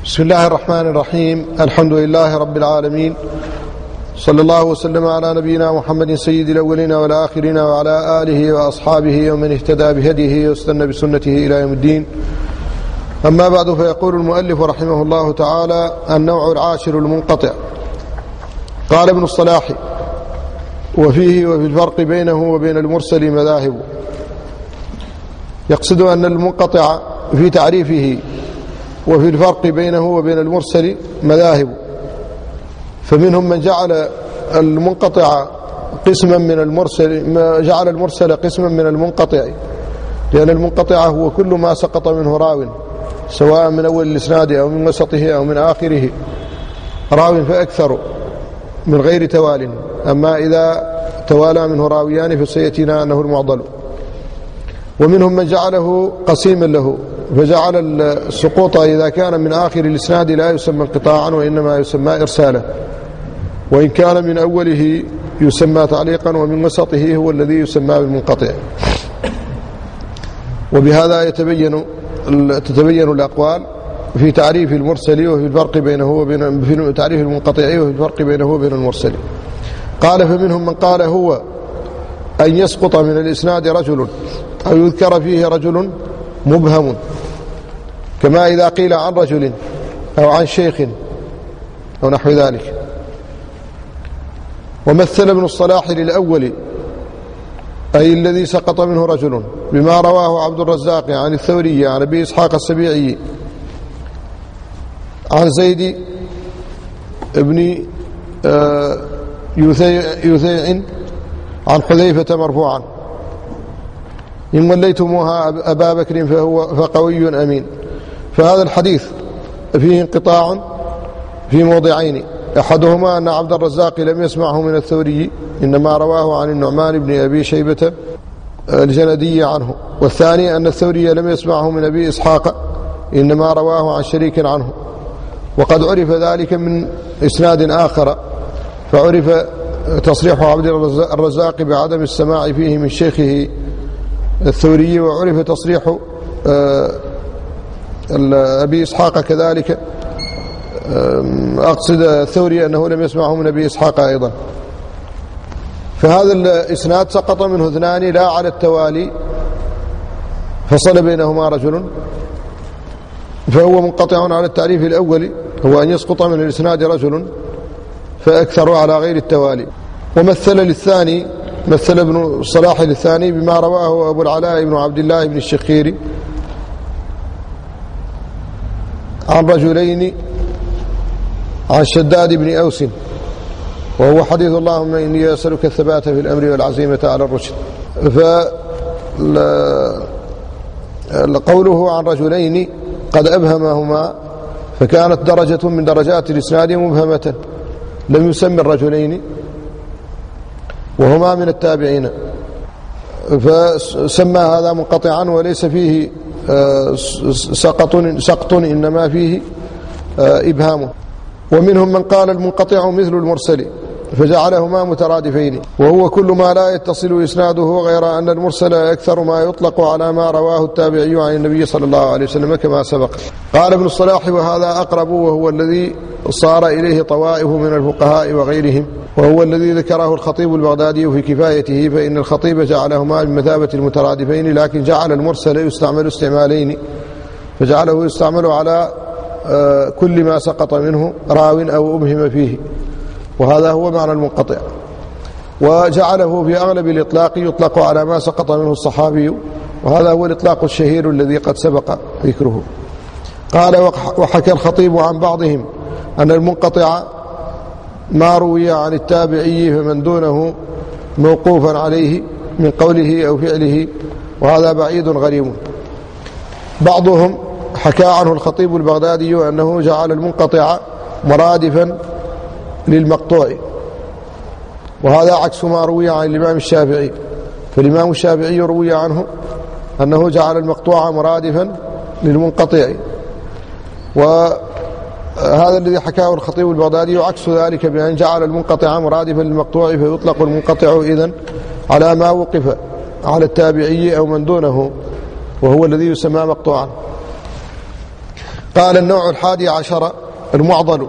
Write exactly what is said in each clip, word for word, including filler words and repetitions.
بسم الله الرحمن الرحيم. الحمد لله رب العالمين، صلى الله وسلم على نبينا محمد سيد الأولين والآخرين وعلى آله وأصحابه ومن اهتدى بهديه واستنى بسنته إلى يوم الدين. أما بعد، فيقول المؤلف رحمه الله تعالى: النوع العاشر المنقطع. قال ابن الصلاح: وفيه وفي الفرق بينه وبين المرسل مذاهب. يقصد أن المنقطع في تعريفه وفي الفرق بينه وبين المرسل مذاهب، فمنهم من جعل المنقطع قسما من المرسل، ما جعل المرسل قسما من المنقطع، لأن المنقطع هو كل ما سقط منه راو، سواء من أول الإسناد أو من وسطه أو من آخره، راو فأكثر من غير توال. أما إذا توالى منه راويان فسيأتينا أنه المعضل. ومنهم من جعله قسيما له، فجعل السقوط إذا كان من آخر الإسناد لا يسمى انقطاعا، وإنما يسمى إرسالا، وإن كان من أوله يسمى تعليقا، ومن وسطه هو الذي يسمى بالمنقطع. وبهذا يتبين تتبين الأقوال في تعريف المرسل وفي الفرق بينه وبين في تعريف المنقطع وفي الفرق بينه وبين المرسل. قال: فمنهم من قال هو أن يسقط من الإسناد رجل أو يذكر فيه رجل مبهم، كما إذا قيل عن رجل أو عن شيخ أو نحو ذلك. ومثل ابن الصلاح للأول، أي الذي سقط منه رجل، بما رواه عبد الرزاق عن الثوري عن أبي إسحاق السبيعي عن زيد بن يثيع عن حذيفة مرفوعا: إن وليتموها أبا بكر فهو فقوي أمين. فهذا الحديث فيه انقطاع في موضعين: أحدهما أن عبد الرزاق لم يسمعه من الثوري، إنما رواه عن النعمان بن أبي شيبة الجندي عنه. والثاني أن الثوري لم يسمعه من أبي إسحاق، إنما رواه عن شريك عنه. وقد عرف ذلك من إسناد آخر، فعرف تصريح عبد الرزاق بعدم السماع فيه من شيخه الثوري، وعرف تصريح أبي إسحاق كذلك، أقصد الثوري أنه لم يسمعه من أبي إسحاق أيضا. فهذا الإسناد سقط منه اثنان لا على التوالي، فصل بينهما رجل، فهو منقطع على التعريف الأول، هو أن يسقط من الإسناد رجل فأكثر على غير التوالي. ومثل للثاني مثل ابن الصلاح للثاني بما رواه أبو العلاء بن عبد الله بن الشخيري عن رجلين عن شداد بن أوس، وهو حديث اللهم إني أسألك الثبات في الأمر والعزيمة على الرشد. فقوله عن رجلين قد أبهمهما، فكانت درجة من درجات الإسناد مبهمة، لم يسمى الرجلين وهما من التابعين، فسمى هذا منقطعا وليس فيه سقط سقط إنما فيه إبهامه. ومنهم من قال المنقطع مثل المرسل، فجعلهما مترادفين، وهو كل ما لا يتصل إسناده، غير أن المرسل أكثر ما يطلق على ما رواه التابعي عن النبي صلى الله عليه وسلم كما سبق. قال ابن الصلاح: وهذا أقرب، وهو الذي صار إليه طوائف من الفقهاء وغيرهم، وهو الذي ذكره الخطيب البغدادي في كفايته، فإن الخطيب جعلهما بمثابة المترادفين، لكن جعل المرسل يستعمل استعمالين، فجعله يستعمل على كل ما سقط منه راو أو أبهم فيه، وهذا هو معنى المنقطع. وجعله في أغلب الإطلاق يطلق على ما سقط منه الصحابي، وهذا هو الإطلاق الشهير الذي قد سبق ذكره. قال: وحكى الخطيب عن بعضهم أن المنقطع ما روي عن التابعي فمن دونه موقوفا عليه من قوله أو فعله، وهذا بعيد غريب. بعضهم حكى عنه الخطيب البغدادي أنه جعل المنقطع مرادفا للمقطوع، وهذا عكس ما روي عن الإمام الشافعي. فالإمام الشافعي روي عنه أنه جعل المقطوع مرادفا للمنقطع، وهذا الذي حكاه الخطيب البغدادي عكس ذلك، بأن جعل المنقطع مرادفا للمقطوع، فيطلق المنقطع إذن على ما وقف على التابعي أو من دونه، وهو الذي يسمى مقطوعا. قال النوع الحادي عشر المعضل.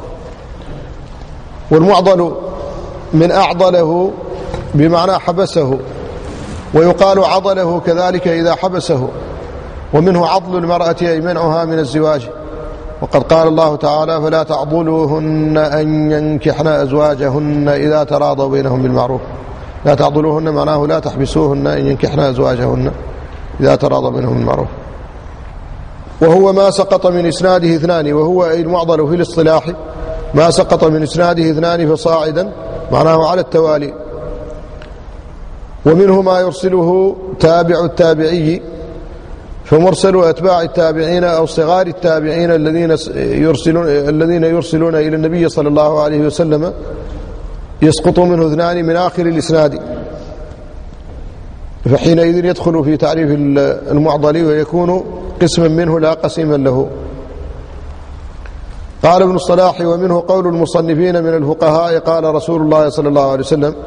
والمعضل من أعضله بمعنى حبسه، ويقال عضله كذلك إذا حبسه، ومنه عضل المرأة أي منعها من الزواج. وقد قال الله تعالى: فلا تعضلوهن أن ينكحن أزواجهن إذا تراضوا بينهم بالمعروف. لا تعضلوهن معناه لا تحبسوهن أن ينكحن أزواجهن إذا تراضوا بينهم بالمعروف. وهو ما سقط من إسناده اثنان، وهو أي المعضل في الاصطلاح ما سقط من إسناده اثنان فصاعدا، معناه على التوالي. ومنه ما يرسله تابع التابعي، فمرسل أتباع التابعين أو صغار التابعين الذين يرسلون الذين يرسلون إلى النبي صلى الله عليه وسلم يسقط منه اثنان من آخر الإسناد، فحينئذ يدخل في تعريف المعضل ويكون قسما منه لا قسيما له. قال ابن الصلاح: ومنه قول المصنفين من الفقهاء قال رسول الله صلى الله عليه وسلم.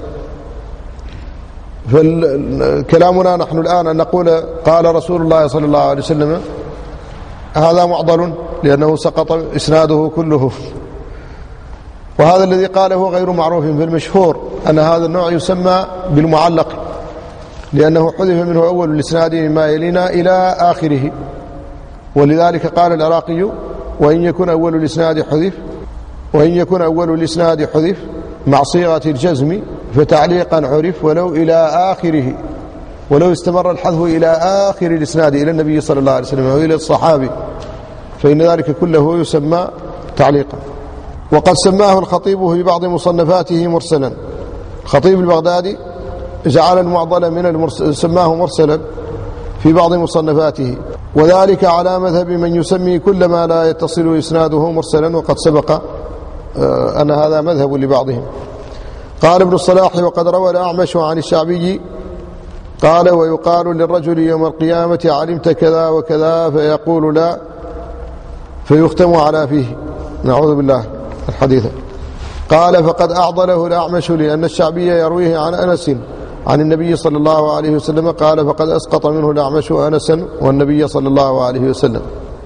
فكلامنا نحن الآن أن نقول قال رسول الله صلى الله عليه وسلم، هذا معضل لأنه سقط إسناده كله. وهذا الذي قاله غير معروف، في المشهور أن هذا النوع يسمى بالمعلق، لأنه حذف منه أول الإسناد مما يلينا إلى آخره. ولذلك قال العراقي: وإن يكن أول الإسناد حذف وإن يكن أول الإسناد حذف مع صيغة الجزم فتعليقا عرف ولو إلى آخره، ولو استمر الحذف إلى آخر الإسناد إلى النبي صلى الله عليه وسلم وإلى الصحابي فإن ذلك كله يسمى تعليقا. وقد سماه الخطيب في بعض مصنفاته مرسلا. الخطيب البغدادي جعل المعضل من المرسل سماه مرسلا في بعض مصنفاته، وذلك على مذهب من يسمي كل ما لا يتصل إسناده مرسلا، وقد سبق أن هذا مذهب لبعضهم. قال ابن الصلاح: وقد روى الأعمش عن الشعبي قال: ويقال للرجل يوم القيامة علمت كذا وكذا فيقول لا، فيختم على فيه. نعوذ بالله الحديث. قال: فقد أعضله الأعمش لأن الشعبي يرويه عن أنس عن النبي صلى الله عليه وسلم قال: فقد أسقط منه الأعمش أنسا والنبي صلى الله عليه وسلم.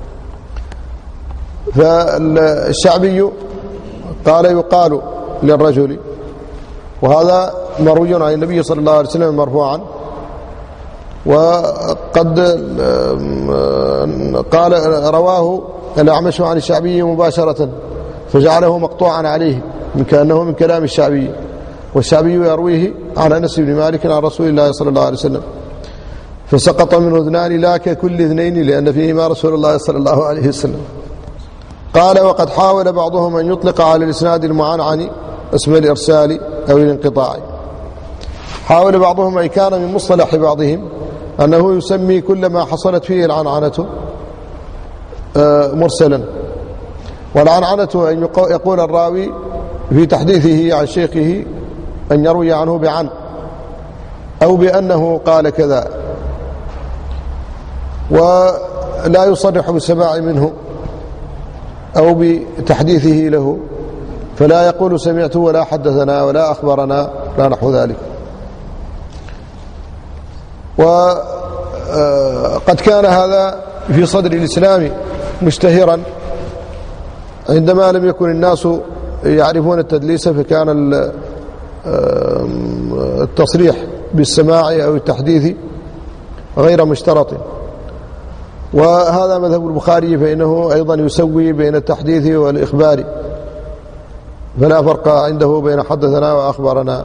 فالشعبي قال يقال للرجل، وهذا مروي عن النبي صلى الله عليه وسلم مرفوعا. وقد قال رواه الأعمش عن الشعبي مباشرة فجعله مقطوعا عليه من كأنه من كلام الشعبي، والشعبي يرويه عن أنس بن مالك عن رسول الله صلى الله عليه وسلم، فسقط منه اثنان لا ككل اثنين لأن فيهما رسول الله صلى الله عليه وسلم. قال: وقد حاول بعضهم أن يطلق على الإسناد المعنعن اسم الإرسال أو الانقطاع. حاول بعضهم، أي كان من مصطلح بعضهم، أنه يسمي كل ما حصلت فيه العنعنة مرسلا. والعنعنة أن يقول الراوي في تحديثه عن شيخه أن يروي عنه بعن أو بأنه قال كذا، ولا يصرح بالسماع منه أو بتحديثه له، فلا يقول سمعت ولا حدثنا ولا أخبرنا، لا نحو ذلك. وقد كان هذا في صدر الإسلام مشتهرا عندما لم يكن الناس يعرفون التدليس، فكان التصريح بالسماع أو التحديث غير مشترط. وهذا مذهب البخاري، فإنه أيضا يسوي بين التحديث والإخبار، فلا فرق عنده بين حدثنا وأخبرنا.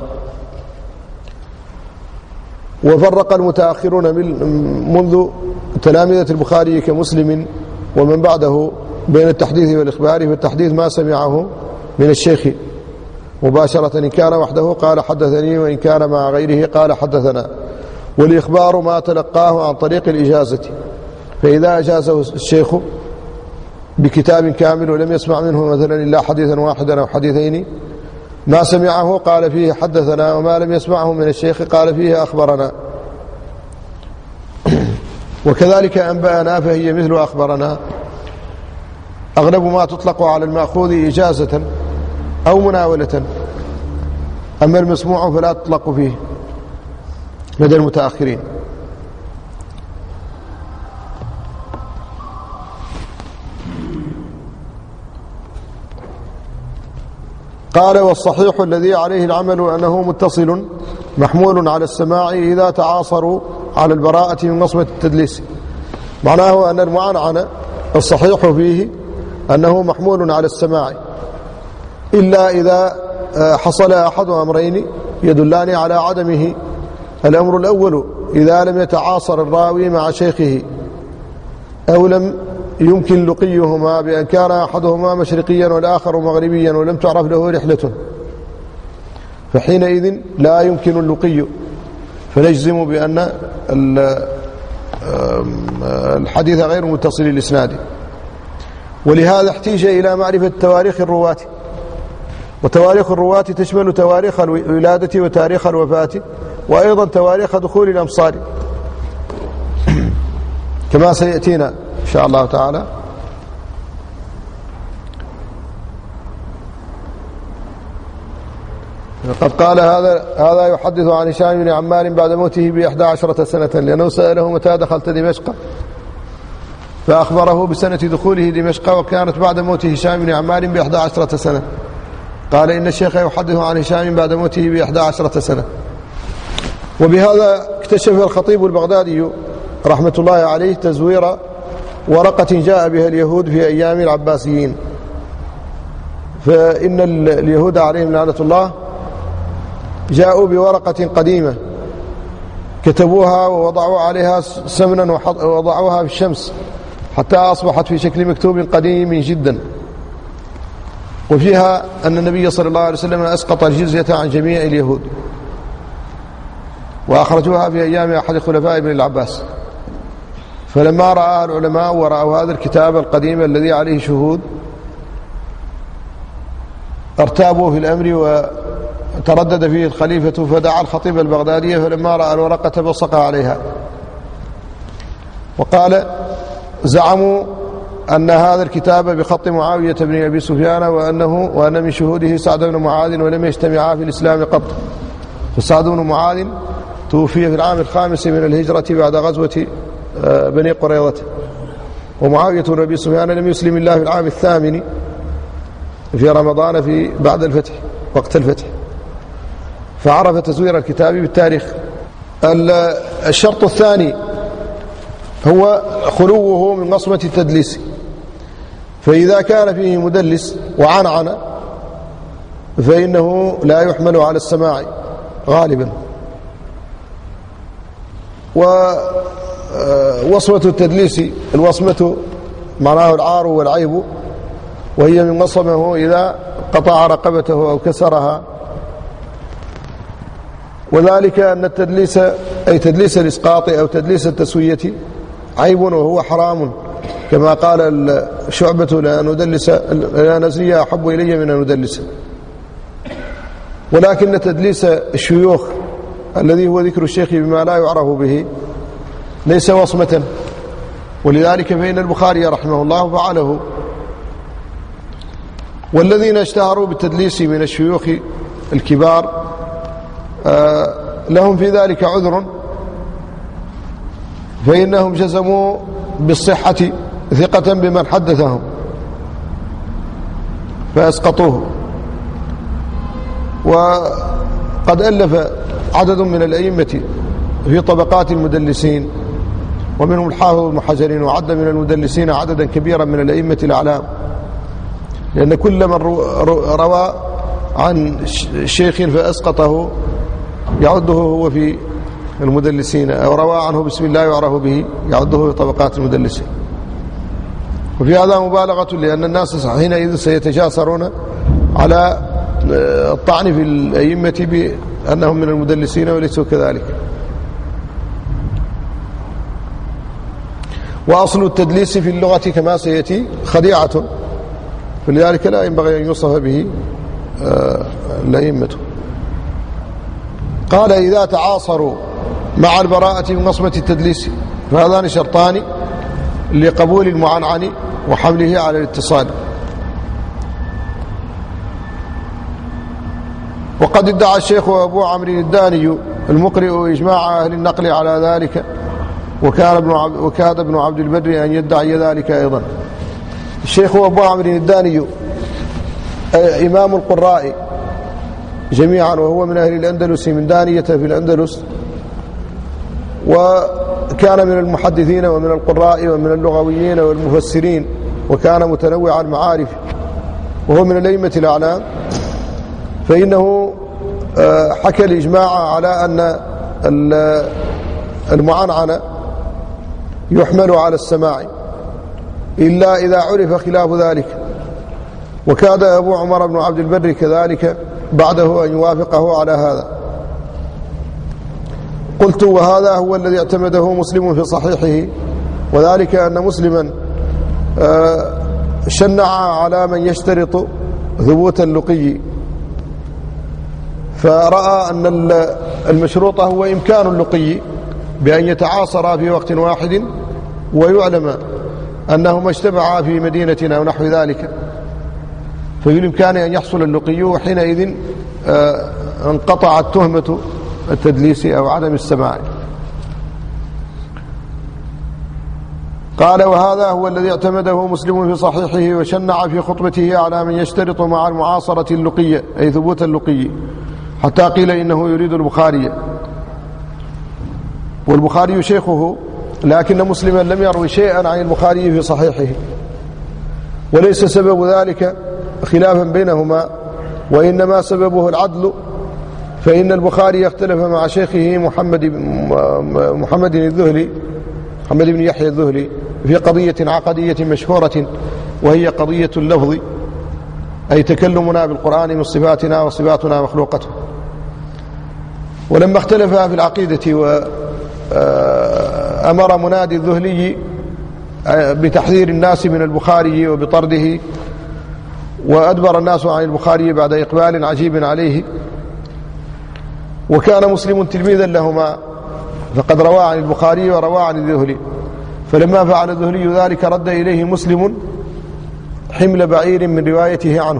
وفرق المتأخرون منذ تلامذة البخاري كمسلم ومن بعده بين التحديث والإخبار، فالتحديث ما سمعه من الشيخ مباشرة، إن كان وحده قال حدثني، وإن كان مع غيره قال حدثنا. والإخبار ما تلقاه عن طريق الإجازة، فإذا أجازه الشيخ بكتاب كامل ولم يسمع منه مثلا إلا حديثا واحدا أو حديثين، ما سمعه قال فيه حدثنا، وما لم يسمعه من الشيخ قال فيه أخبرنا. وكذلك أنبأنا فهي مثل أخبرنا، أغلب ما تطلق على المأخوذ إجازة أو مناولة، أما المسموع فلا تطلق فيه لدى المتأخرين. قال والصحيح الذي عليه العمل أنه متصل محمول على السماع إذا تعاصروا على البراءة من وصمة التدليس. معناه أن المعنعنة الصحيح فيه أنه محمول على السماع، إلا إذا حصل أحد أمرين يدلان على عدمه. الأمر الأول إذا لم يتعاصر الراوي مع شيخه أو لم يمكن لقيهما بأن كان أحدهما مشرقيا والآخر مغربيا ولم تعرف له رحلة، فحينئذ لا يمكن اللقي، فنجزم بأن الحديث غير متصل الإسناد. ولهذا احتيج إلى معرفة تواريخ الرواة، وتواريخ الرواة تشمل تواريخ الولادة وتاريخ الوفاة وأيضا تواريخ دخول الأمصار كما سيأتينا إن شاء الله تعالى. قد قال هذا هذا يحدث عن هشام بن عمار بعد موته بإحدى عشرة سنة، لأنه سأله متى دخلت دمشق فأخبره بسنة دخوله دمشق، وكانت بعد موت هشام بن عمار بإحدى عشرة سنة. قال إن الشيخ يحدث عن هشام بعد موته بإحدى عشرة سنة. وبهذا اكتشف الخطيب البغدادي رحمة الله عليه تزوير ورقة جاء بها اليهود في أيام العباسيين. فإن اليهود عليهم لعنة الله جاءوا بورقة قديمة كتبوها ووضعوا عليها سمنا ووضعوها في الشمس حتى أصبحت في شكل مكتوب قديم جدا، وفيها أن النبي صلى الله عليه وسلم أسقط الجزية عن جميع اليهود، وأخرجوها في أيام أحد خلفاء ابن العباس. فلما رأى العلماء ورأوا هذا الكتاب القديم الذي عليه شهود ارتابوا في الأمر وتردد فيه الخليفة، فدعا الخطيب البغدادي، فلما رأى الورقة بصق عليها وقال: زعموا أن هذا الكتاب بخط معاوية بن أبي سفيان وأنه وأن من شهوده سعد بن معاذ ولم يجتمعا في الإسلام قط. فسعد بن معاذ توفي في العام الخامس من الهجرة بعد غزوة بني قريظة، ومعاوية بن أبي سفيان لم يسلم الله في العام الثامن في رمضان في بعد الفتح وقت الفتح، فعرف تزوير الكتاب بالتاريخ. الشرط الثاني هو خلوه من وصمة التدليس، فإذا كان فيه مدلس وعنعن فإنه لا يحمل على السماع غالبا. ووصمة التدليس الوصمة معناه العار والعيب، وهي من وصمه إذا قطع رقبته أو كسرها، وذلك أن التدليس أي تدليس الإسقاط أو تدليس التسوية عيب وهو حرام، كما قال الشعبة: لا ندلس لا نزني أحب إلي من أن ندلس. ولكن تدليس الشيوخ الذي هو ذكر الشيخ بما لا يعرف به ليس وصمة، ولذلك فإن البخاري رحمه الله فعله. والذين اشتهروا بالتدليس من الشيوخ الكبار لهم في ذلك عذر، فإنهم جزموا بالصحة ثقة بمن حدثهم فأسقطوه. وقد ألف عدد من الأئمة في طبقات المدلسين، ومنهم الحافظ ابن حجر، وعد من المدلسين عددا كبيرا من الأئمة الأعلام، لأن كل من روى عن شيخ فأسقطه يعده هو في المدلسين، أو روى عنه بسم الله يعرف به يعده في طبقات المدلسين. وفي هذا مبالغة، لأن الناس حينئذ سيتجاسرون على الطعن في الأئمة بأنهم من المدلسين وليسوا كذلك. وأصل التدليس في اللغة كما سيأتي خديعة، فلذلك لا ينبغي أن يوصف به الأئمة. قال: إذا تعاصروا مع البراءة من وصمة التدليس، فهذان شرطان لقبول المعنعن وحمله على الاتصال. وقد ادعى الشيخ أبو عمرو الداني المقرئ إجماع أهل النقل على ذلك، وكان ابن عبد وكاد ابن عبد البر أن يدعي ذلك أيضا. الشيخ أبو عمرو الداني إمام القراء جميعا، وهو من أهل الأندلس من دانية في الأندلس، وكان من المحدثين ومن القراء ومن اللغويين والمفسرين، وكان متنوع المعارف، وهو من الأئمة الأعلام. فإنه حكى الإجماع على أن المعنعنة يحمل على السماع إلا إذا عرف خلاف ذلك، وكاد أبو عمر بن عبد البر كذلك بعده أن يوافقه على هذا. قلت وهذا هو الذي اعتمده مسلم في صحيحه، وذلك أن مسلما شنع على من يشترط ثبوت اللقي، فرأى أن المشروط هو إمكان اللقي بأن يتعاصرا في وقت واحد، ويعلم أنهما اجتمعا في مدينة أو نحو ذلك، فبالإمكان أن يحصل اللقي، وحينئذ انقطعت تهمة التدليس أو عدم السماع. قال وهذا هو الذي اعتمده مسلم في صحيحه، وشنع في خطبته على من يشترط مع المعاصرة اللقي أي ثبوت اللقي، حتى قيل إنه يريد البخاري، والبخاري شيخه، لكن مسلما لم يروي شيئا عن البخاري في صحيحه، وليس سبب ذلك خلافا بينهما، وإنما سببه العدل، فإن البخاري اختلف مع شيخه محمد محمد الذهلي محمد بن يحيى الذهلي في قضية عقدية مشهورة، وهي قضية اللفظ، أي تكلمنا بالقرآن من صفاتنا وصفاتنا مخلوقته. ولما اختلفا في العقيدة وأمر منادي الذهلي بتحذير الناس من البخاري وبطرده، وأدبر الناس عن البخاري بعد إقبال عجيب عليه، وكان مسلم تلميذا لهما، فقد روى عن البخاري وروى عن الذهلي، فلما فعل الذهلي ذلك رد إليه مسلم حمل بعير من روايته عنه،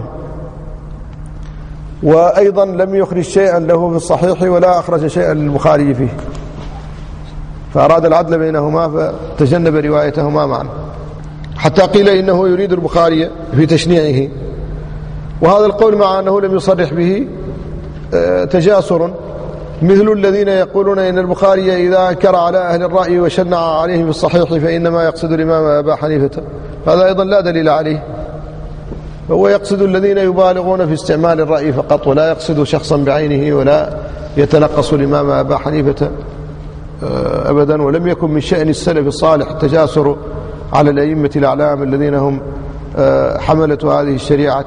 وأيضا لم يخرج شيئا له في الصحيح ولا أخرج شيئا للبخاري فيه، فأراد العدل بينهما فتجنب روايتهما معا، حتى قيل إنه يريد البخاري في تشنيعه. وهذا القول مع أنه لم يصرح به تجاسر، مثل الذين يقولون إن البخاري إذا أنكر على أهل الرأي وشنع عليهم في الصحيح فإنما يقصد الإمام أبا حنيفة، هذا أيضا لا دليل عليه، هو يقصد الذين يبالغون في استعمال الرأي فقط، ولا يقصد شخصا بعينه، ولا يتنقص الإمام أبا حنيفة أبدا. ولم يكن من شأن السلف الصالح التجاسر على الأئمة الأعلام الذين هم حملة هذه الشريعة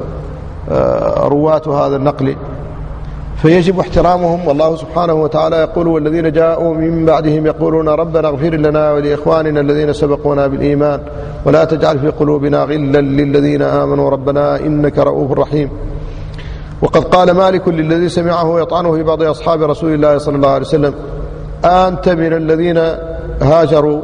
ورواة هذا النقل، فيجب احترامهم. والله سبحانه وتعالى يقول والذين جاءوا من بعدهم يقولون ربنا اغفر لنا ولإخواننا الذين سبقونا بالإيمان ولا تجعل في قلوبنا غلا للذين آمنوا ربنا إنك رؤوف رحيم. وقد قال مالك للذي سمعه يطعنه في بعض أصحاب رسول الله صلى الله عليه وسلم أنت من الذين هاجروا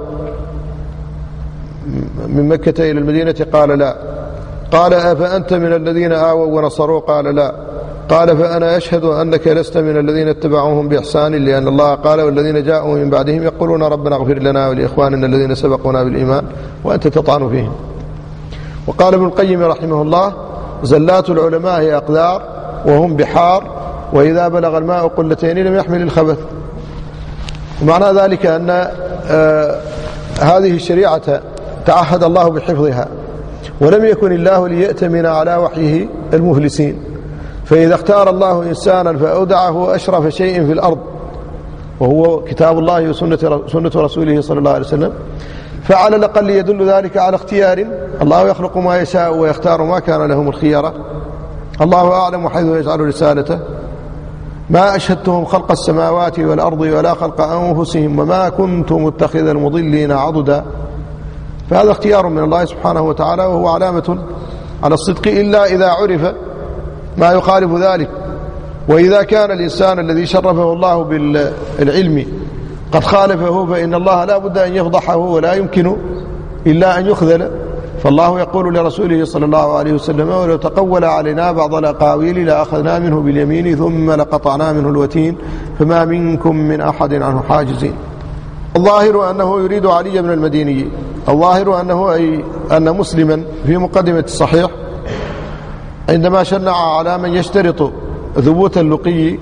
من مكة إلى المدينة؟ قال لا. قال أفأنت من الذين آووا ونصروا؟ قال لا. قال فأنا أشهد أنك لست من الذين اتبعوهم بإحسان، لأن الله قال والذين جاءوا من بعدهم يقولون ربنا اغفر لنا ولإخواننا الذين سبقونا بالإيمان وأنت تطعن فيهم. وقال ابن القيم رحمه الله زلات العلماء هي أقدار وهم بحار، وإذا بلغ الماء قلتين لم يحمل الخبث. ومعنى ذلك أن آه هذه الشريعة تعهد الله بحفظها، ولم يكن الله ليأتمن على وحيه المفلسين، فإذا اختار الله إنسانا فأودعه أشرف شيء في الأرض وهو كتاب الله وسنة رسوله صلى الله عليه وسلم، فعلى الأقل يدل ذلك على اختيار، الله يخلق ما يشاء ويختار ما كان لهم الخيرة، الله أعلم حيث يجعل رسالته، ما أشهدتهم خلق السماوات والأرض ولا خلق أنفسهم وما كنت متخذ المضلين عضدا. فهذا اختيار من الله سبحانه وتعالى، وهو علامة على الصدق، إلا إذا عرف ما يخالف ذلك. وإذا كان الإنسان الذي شرفه الله بالعلم قد خالفه فإن الله لا بد أن يفضحه ولا يمكن إلا أن يخذل. فالله يقول لرسوله صلى الله عليه وسلم ولو تقول علينا بعض الأقاويل لأخذنا منه باليمين ثم لقطعنا منه الوتين فما منكم من أحد عنه حاجزين. الظاهر أنه يريد علي بن المديني، الظاهر أنه أي أن مسلما في مقدمة الصحيح عندما شنع على من يشترط ثبوت اللقي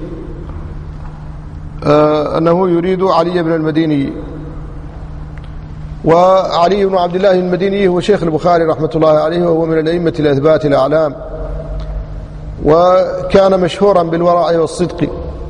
أنه يريد علي بن المديني. وعلي بن عبد الله المديني هو شيخ البخاري رحمة الله عليه، وهو من الأئمة الأثبات الأعلام، وكان مشهورا بالورع والصدق.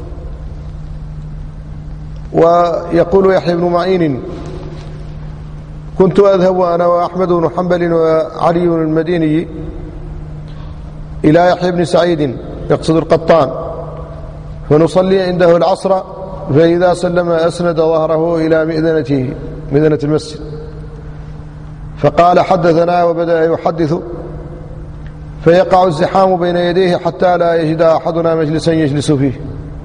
ويقول يحيى بن معين: كنت أذهب أنا وأحمد بن حنبل وعلي بن المديني إلى يحيى بن سعيد يقصد القطان، فنصلي عنده العصر، فإذا سلم أسند ظهره إلى مئذنته، مئذنة المسجد، فقال: حدثنا، وبدأ يحدث، فيقع الزحام بين يديه حتى لا يجد أحدنا مجلسا يجلس فيه،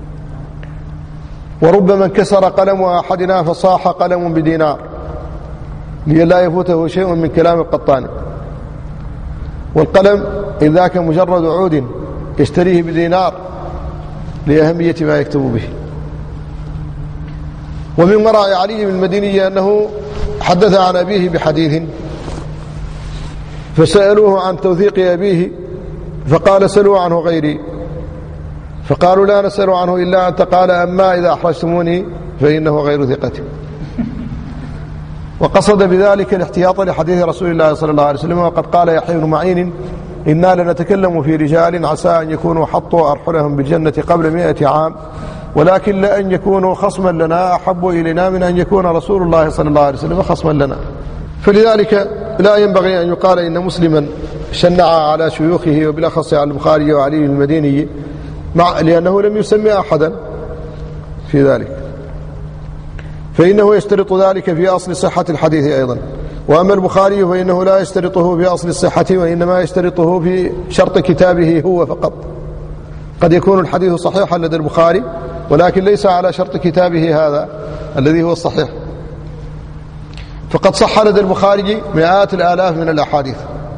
وربما انكسر قلم أحدنا فصاح قلم بدينار لئلا يفوته شيء من كلام القطان. والقلم إذا كان مجرد عود يشتريه بدينار لأهمية ما يكتب به. ومن وراء علي بن المديني أنه حدث عن أبيه بحديث، فسألوه عن توثيق أبيه فقال: سلوا عنه غيري، فقالوا: لا نسأل عنه إلا أنت، قال: أما إذا أحرجتموني فإنه غير ثقة. وقصد بذلك الاحتياط لحديث رسول الله صلى الله عليه وسلم. وقد قال يحيى بن معين: إنا لنتكلم في رجال عسى أن يكونوا حطوا أرحلهم بالجنة قبل مئة عام، ولكن لأن يكونوا خصما لنا أحب إلينا من أن يكون رسول الله صلى الله عليه وسلم خصما لنا. فلذلك لا ينبغي أن يقال إن مسلما شنع على شيوخه، وبالأخص على البخاري وعلي المديني، مع لأنه لم يسمي أحدا في ذلك، فإنه يشترط ذلك في أصل صحة الحديث أيضا. وأما البخاري فإنه لا يشترطه في أصل الصحة، وإنما يشترطه في شرط كتابه هو فقط. قد يكون الحديث صحيحا لدى البخاري، ولكن ليس على شرط كتابه هذا الذي هو الصحيح. فقد صح لدى البخاري مئات الآلاف من الأحاديث،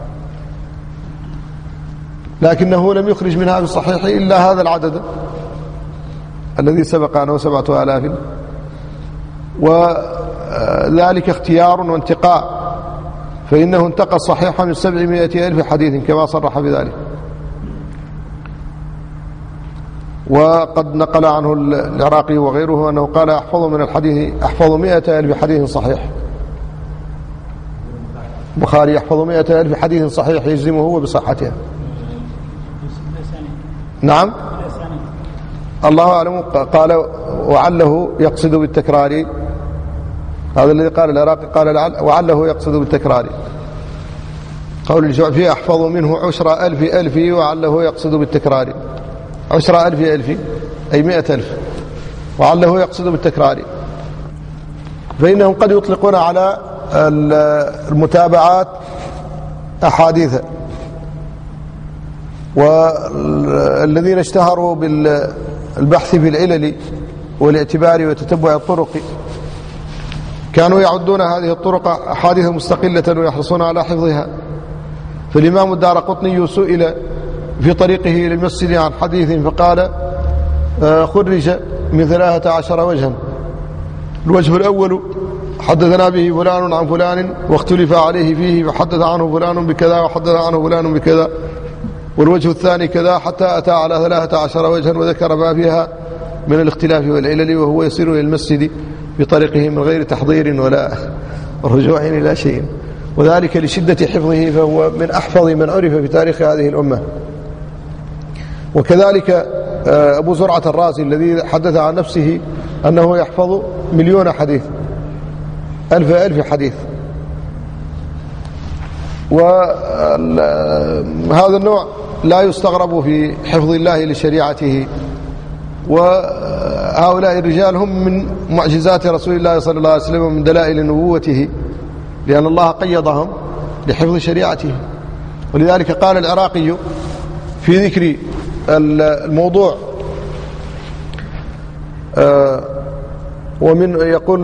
لكنه لم يخرج منها في الصحيح إلا هذا العدد الذي سبق أنه سبعة آلاف، وذلك اختيار وانتقاء، فإنه انتقى الصحيح من سبعمائة ألف حديث كما صرح بذلك. وقد نقل عنه العراقي وغيره أنه قال: أحفظ من الحديث أحفظ مئة ألف حديث صحيح. البخاري يحفظ مئة ألف حديث صحيح يجزمه هو بصحتها. نعم، الله أعلم. قال: وعله يقصد بالتكرار، هذا الذي قال العراقي، قال: وعله يقصد بالتكرار. قول الجعفي: أحفظ منه عشر ألف ألف، وعله يقصد بالتكرار. عشر ألف ألف أي مئة ألف، وعله يقصد بالتكرار. فإنهم قد يطلقون على المتابعات أحاديث، والذين اشتهروا بالبحث في العلل والاعتبار وتتبع الطرق كانوا يعدون هذه الطرق أحاديث مستقلة ويحرصون على حفظها. فالإمام الدارقطني سئل في طريقه إلى المسجد عن حديث فقال: خرج من ثلاثة عشر وجها. الوجه الأول: حدثنا به فلان عن فلان واختلف عليه فيه، فحدث عنه فلان بكذا وحدث عنه فلان بكذا. والوجه الثاني كذا، حتى أتى على ثلاثة عشر وجها، وذكر ما فيها من الاختلاف والعلل، وهو يسير إلى المسجد بطريقه من غير تحضير ولا رجوع إلى شيء، وذلك لشدة حفظه، فهو من أحفظ من عرف في تاريخ هذه الأمة. وكذلك أبو زرعة الرازي الذي حدث عن نفسه أنه يحفظ مليون حديث، ألف ألف حديث. وهذا النوع لا يستغرب في حفظ الله لشريعته. وهؤلاء الرجال هم من معجزات رسول الله صلى الله عليه وسلم ومن دلائل نبوته، لأن الله قيضهم لحفظ شريعته. ولذلك قال العراقي في ذكر الموضوع: ومن يقول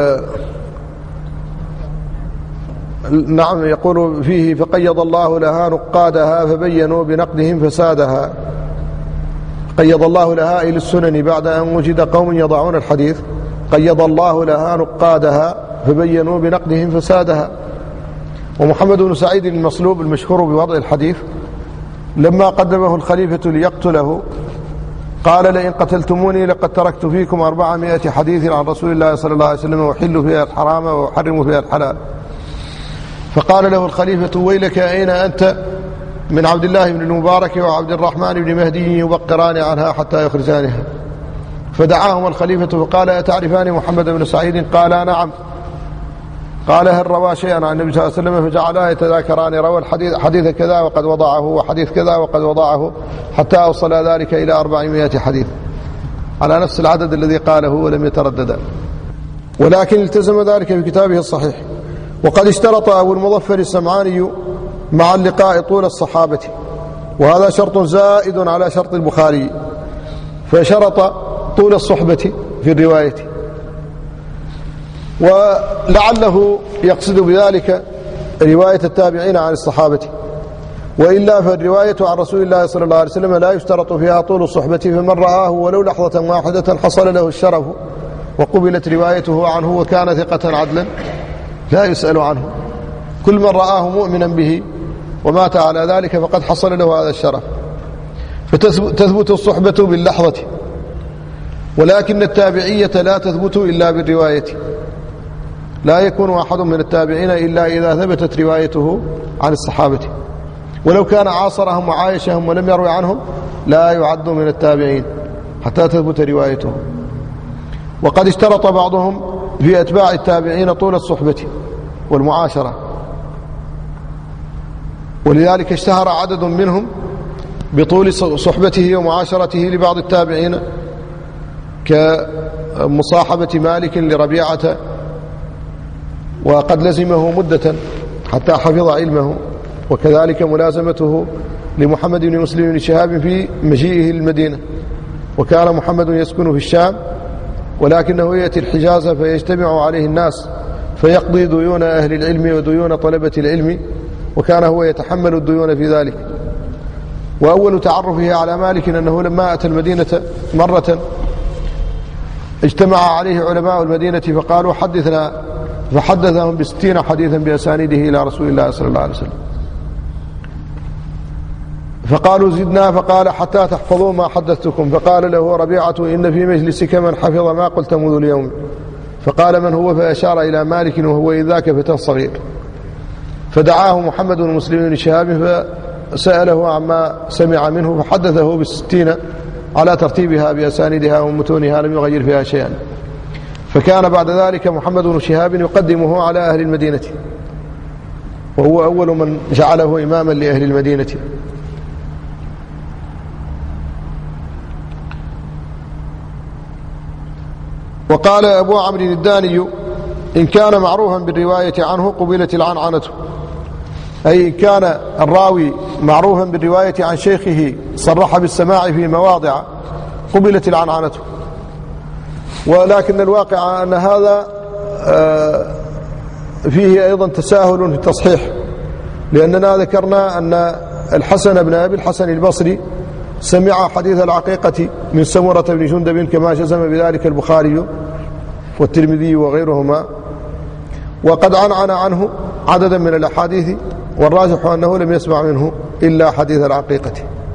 نعم يقول فيه: فقيض الله لها نقادها فبينوا بنقدهم فسادها. قيض الله لها إلى السنن بعد أن وجد قوم يضعون الحديث، قيض الله لها نقادها فبينوا بنقدهم فسادها. ومحمد بن سعيد المصلوب المشهور بوضع الحديث، لما قدمه الخليفة ليقتله قال لئن قتلتموني لقد تركت فيكم أربعمائة حديث عن رسول الله صلى الله عليه وسلم أحل فيها الحرام وأحرم فيها الحلال. فقال له الخليفة ويلك أين أنت من عبد الله بن المبارك وعبد الرحمن بن مهدي يبقران عنها حتى يخرجانها. فدعاهما الخليفة فقال أتعرفان محمد بن سعيد؟ قال نعم. قال هل روى شيئا عن النبي صلى الله عليه وسلم؟ فجعلا يتذاكران روى الحديث حديث كذا وقد وضعه وحديث كذا وقد وضعه حتى أوصل ذلك إلى أربعمائة حديث على نفس العدد الذي قاله ولم يتردد، ولكن التزم ذلك في كتابه الصحيح. وقد اشترط أبو المظفر السمعاني مع اللقاء طول الصحابة، وهذا شرط زائد على شرط البخاري، فشرط طول الصحبة في الرواية، ولعله يقصد بذلك رواية التابعين عن الصحابة، وإلا فالرواية عن رسول الله صلى الله عليه وسلم لا يشترط فيها طول الصحبة، فمن رآه ولو لحظة واحدة حصل له الشرف وقبلت روايته عنه وكان ثقة عدلا لا يسأل عنه. كل من رآه مؤمنا به ومات على ذلك فقد حصل له هذا الشرف، فتثبت الصحبة باللحظة، ولكن التابعية لا تثبت إلا بالرواية. لا يكون أحد من التابعين إلا إذا ثبتت روايته عن الصحابة، ولو كان عاصرهم وعايشهم ولم يروي عنهم لا يعد من التابعين حتى تثبت روايته. وقد اشترط بعضهم في أتباع التابعين طول الصحبة والمعاشرة، ولذلك اشتهر عدد منهم بطول صحبته ومعاشرته لبعض التابعين، كمصاحبة مالك لربيعة وقد لزمه مدة حتى حفظ علمه، وكذلك ملازمته لمحمد بن مسلم بن شهاب في مجيئه للمدينة، وكان محمد يسكن في الشام ولكنه يأتي الحجاز فيجتمع عليه الناس فيقضي ديون أهل العلم وديون طلبة العلم، وكان هو يتحمل الديون في ذلك. وأول تعرفه على مالك أنه لما أتى المدينة مرة اجتمع عليه علماء المدينة فقالوا حدثنا، فحدثهم بستين حديثا بأسانيده إلى رسول الله صلى الله عليه وسلم، فقالوا زدنا، فقال حتى تحفظوا ما حدثتكم. فقال له ربيعة إن في مجلسك من حفظ ما قلت منذ اليوم. فقال من هو؟ فأشار إلى مالك وهو إذ ذاك فتى صغير. فدعاه محمد بن مسلم بن شهاب فسأله عما سمع منه فحدثه بالستين على ترتيبها بأسانيدها ومتونها لم يغير فيها شيئا. فكان بعد ذلك محمد بن شهاب يقدمه على أهل المدينة، وهو أول من جعله إماما لأهل المدينة. وقال أبو عمرو الداني إن كان معروفا بالرواية عنه قبلت العنعنة، أي إن كان الراوي معروفا بالرواية عن شيخه صرح بالسماع في مواضع قبلت العنعنة. ولكن الواقع أن هذا فيه أيضا تساهل في التصحيح، لأننا ذكرنا أن الحسن بن أبي الحسن البصري سمع حديث العقيقة من سمرة بن جندب كما جزم بذلك البخاري والترمذي وغيرهما، وقد عنعن عنه عددا من الأحاديث، والراجح أنه لم يسمع منه إلا حديث العقيقة.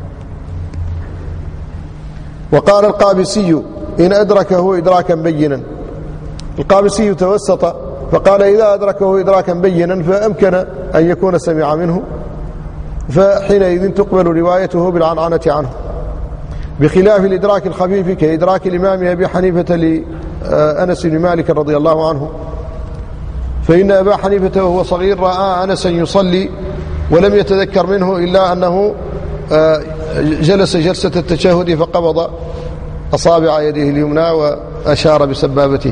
وقال القابسي إن أدركه إدراكا بينا. القابسي توسط فقال إذا أدركه إدراكا بينا فأمكن أن يكون سمع منه، فحينئذ تقبل روايته بالعنعنة عنه، بخلاف الإدراك الخفيف كإدراك الإمام أبي حنيفة لأنس بن مالك رضي الله عنه، فإن أبا حنيفة وهو صغير رأى أنسا يصلي ولم يتذكر منه إلا أنه جلس جلسة التشهد فقبض أصابع يده اليمنى وأشار بسبابته،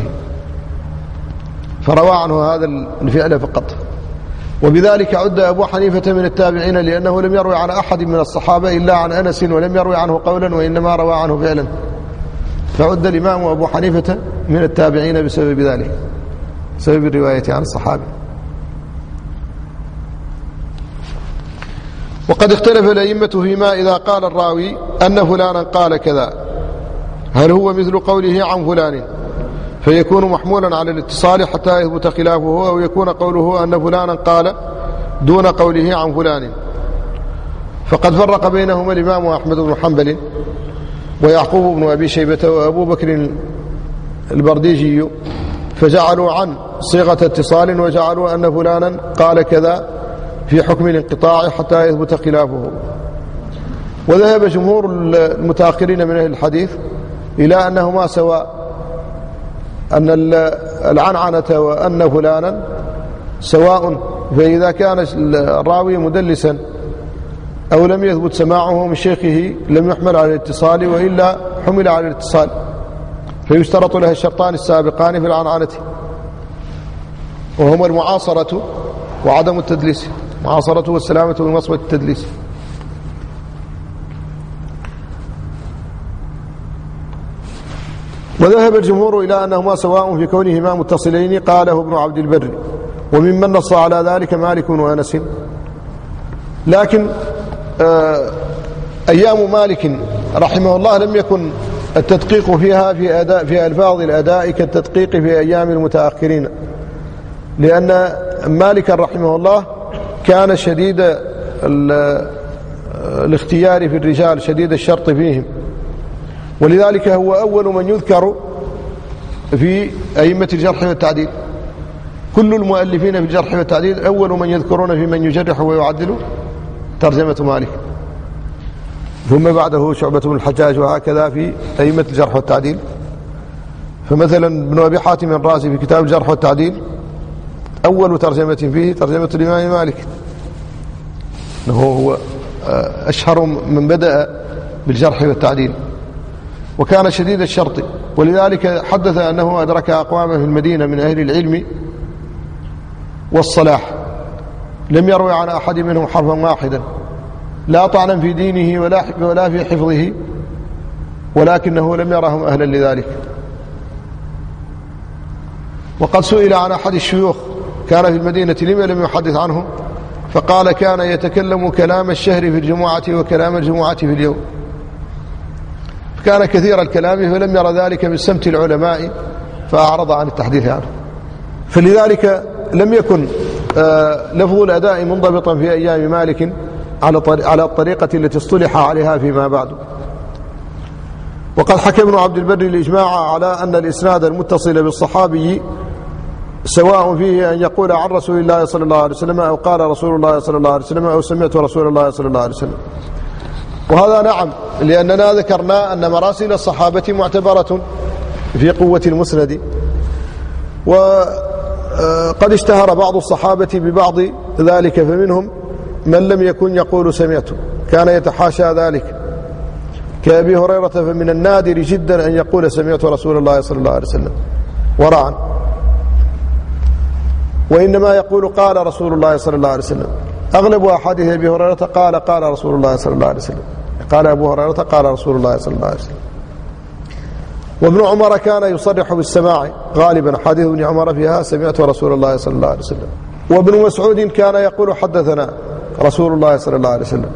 فروى عنه هذا الفعل فقط. وبذلك عد أبو حنيفة من التابعين، لأنه لم يروي عن أحد من الصحابة إلا عن أنس، ولم يروي عنه قولا وإنما روى عنه فعلا، فعد الإمام أبو حنيفة من التابعين بسبب ذلك، بسبب الرواية عن الصحابة. وقد اختلف الأئمة فيما إذا قال الراوي أن فلانا قال كذا، هل هو مثل قوله عن فلان فيكون محمولا على الاتصال حتى يثبت خلافه، أو يكون قوله أن فلانا قال دون قوله عن فلان. فقد فرق بينهما الإمام أحمد بن حنبل، ويعقوب بن أبي شيبة وأبو بكر البرديجي، فجعلوا عن صيغة اتصال وجعلوا أن فلانا قال كذا في حكم الانقطاع حتى يثبت خلافه. وذهب جمهور المتأخرين من أهل الحديث إلى أنهما سواء، أن العنعنة وأن فلانا سواء، فإذا كان الراوي مدلسا أو لم يثبت سماعه من شيخه لم يحمل على الاتصال، وإلا حمل على الاتصال، فيشترط له الشرطان السابقان في العنعنة، وهما المعاصرة وعدم التدليس، معاصرة والسلامة من وصفة التدليس. وذهب الجمهور إلى أنهما سواء في كونهما متصلين، قاله ابن عبد البر، وممن نص على ذلك مالك وأنس. لكن أيام مالك رحمه الله لم يكن التدقيق فيها في أداء في ألفاظ الأداء كالتدقيق في أيام المتأخرين، لأن مالك رحمه الله كان شديد الاختيار في الرجال، شديد الشرط فيهم، ولذلك هو أول من يذكر في أئمة الجرح والتعديل. كل المؤلفين في الجرح والتعديل أول من يذكرون في من يجرح ويعدل ترجمة مالك، ثم بعده شعبة بن الحجاج، وهكذا في أئمة الجرح والتعديل. فمثلا ابن أبي حاتم الرازي في كتاب الجرح والتعديل أول ترجمة فيه ترجمة الإمام مالك، أنه هو أشهر من بدأ بالجرح والتعديل، وكان شديد الشرط، ولذلك حدث أنه أدرك أقواما في المدينة من أهل العلم والصلاح لم يروي عن أحد منهم حرفا واحدا، لا طعنا في دينه ولا ولا في حفظه، ولكنه لم يرهم أهلا لذلك. وقد سئل عن أحد الشيوخ كان في المدينة لما لم يحدث عنه، فقال كان يتكلم كلام الشهر في الجمعة وكلام الجمعة في اليوم، كان كثير الكلام، فلم ير ذلك من سمت العلماء فأعرض عن التحديث عنه. فلذلك لم يكن لفظ الأداء منضبطا في أيام مالك على الطريقة التي اصطلح عليها فيما بعد. وقد حكى ابن عبد البر الإجماع على أن الإسناد المتصل بالصحابي سواء فيه أن يقول عن رسول الله صلى الله عليه وسلم أو قال رسول الله صلى الله عليه وسلم أو سمعت رسول الله صلى الله عليه وسلم. وهذا نعم، لأننا ذكرنا أن مراسل الصحابة معتبرة في قوة المسند، وقد اشتهر بعض الصحابة ببعض ذلك، فمنهم من لم يكن يقول سمعت، كان يتحاشى ذلك كأبي هريرة، فمن النادر جدا أن يقول سمعت رسول الله صلى الله عليه وسلم ورعا، وإنما يقول قال رسول الله صلى الله عليه وسلم. أغلب أحاديث أبي هريرة قال قال رسول الله صلى الله عليه وسلم، قال أبو هريرة قال رسول الله صلى الله عليه وسلم. وابن عمر كان يصرح بالسماع غالبا، حديث ابن عمر فيها سمعت رسول الله صلى الله عليه وسلم. وابن مسعود كان يقول حدثنا رسول الله صلى الله عليه وسلم.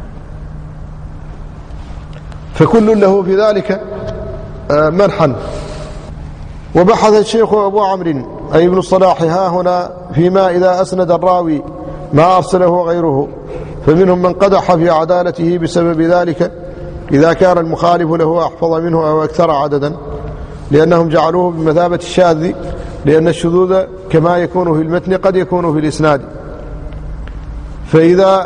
فكل له في ذلك منحا. وبحث الشيخ أبو عمرو أي ابن الصلاح ها هنا فيما إذا أسند الراوي ما أرسله غيره، فمنهم من قدح في عدالته بسبب ذلك إذا كان المخالف له أحفظ منه أو أكثر عددا، لأنهم جعلوه بمثابة الشاذ، لأن الشذوذ كما يكون في المتن قد يكون في الإسناد. فإذا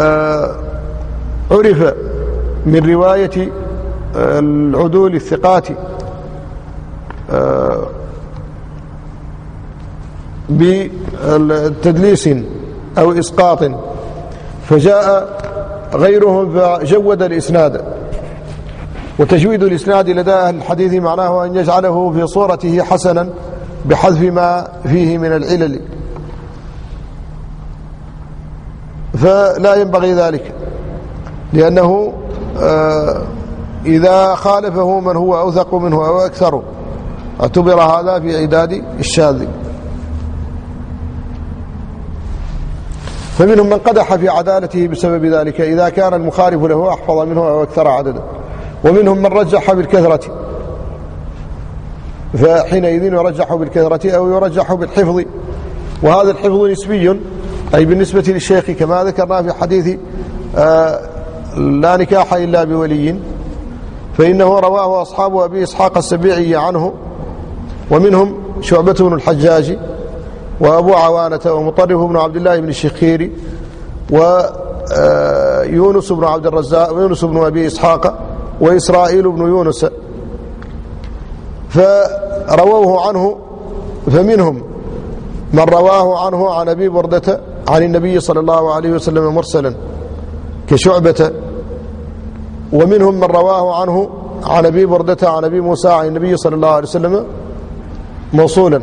عرف من رواية العدول الثقات بتدليس أو إسقاط فجاء غيرهم فجود الإسناد، وتجويد الإسناد لدى أهل الحديث معناه أن يجعله في صورته حسنا بحذف ما فيه من العلل، فلا ينبغي ذلك، لأنه إذا خالفه من هو أوثق منه أو أكثر اعتبر هذا في عداد الشاذ. فمنهم من قدح في عدالته بسبب ذلك إذا كان المخالف له أحفظ منه أو أكثر عددا، ومنهم من رجح بالكثرة، فحينئذ يرجح بالكثرة أو يرجح بالحفظ، وهذا الحفظ نسبي أي بالنسبة للشيخ، كما ذكرنا في حديث لا نكاح إلا بولي، فإنه رواه أصحاب أبي إسحاق السبيعي عنه، ومنهم شعبة بن الحجاج وأبو عوانة ومطرف بن عبد الله بن الشخيري ويونس بن عبد الرزاق ويونس بن أبي إسحاق وإسرائيل بن يونس، فرووه عنه. فمنهم من رواه عنه عن أبي بردة عن النبي صلى الله عليه وسلم مرسلا كشعبة، ومنهم من رواه عنه عن أبي بردة عن أبي موسى عن النبي صلى الله عليه وسلم موصولا،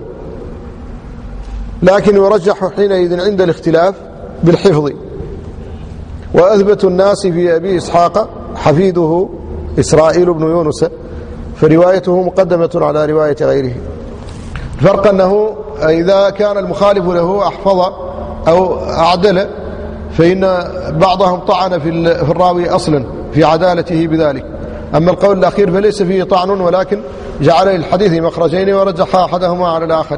لكن يرجح حينئذ عند الاختلاف بالحفظ. وأثبت الناس في أبي إسحاق حفيده إسرائيل بن يونس، فروايته مقدمة على رواية غيره. فرق أنه إذا كان المخالف له أحفظ أو أعدل فإن بعضهم طعن في الراوي أصلا في عدالته بذلك. أما القول الأخير فليس فيه طعن، ولكن جعل الحديث مخرجين ورجح أحدهما على الآخر.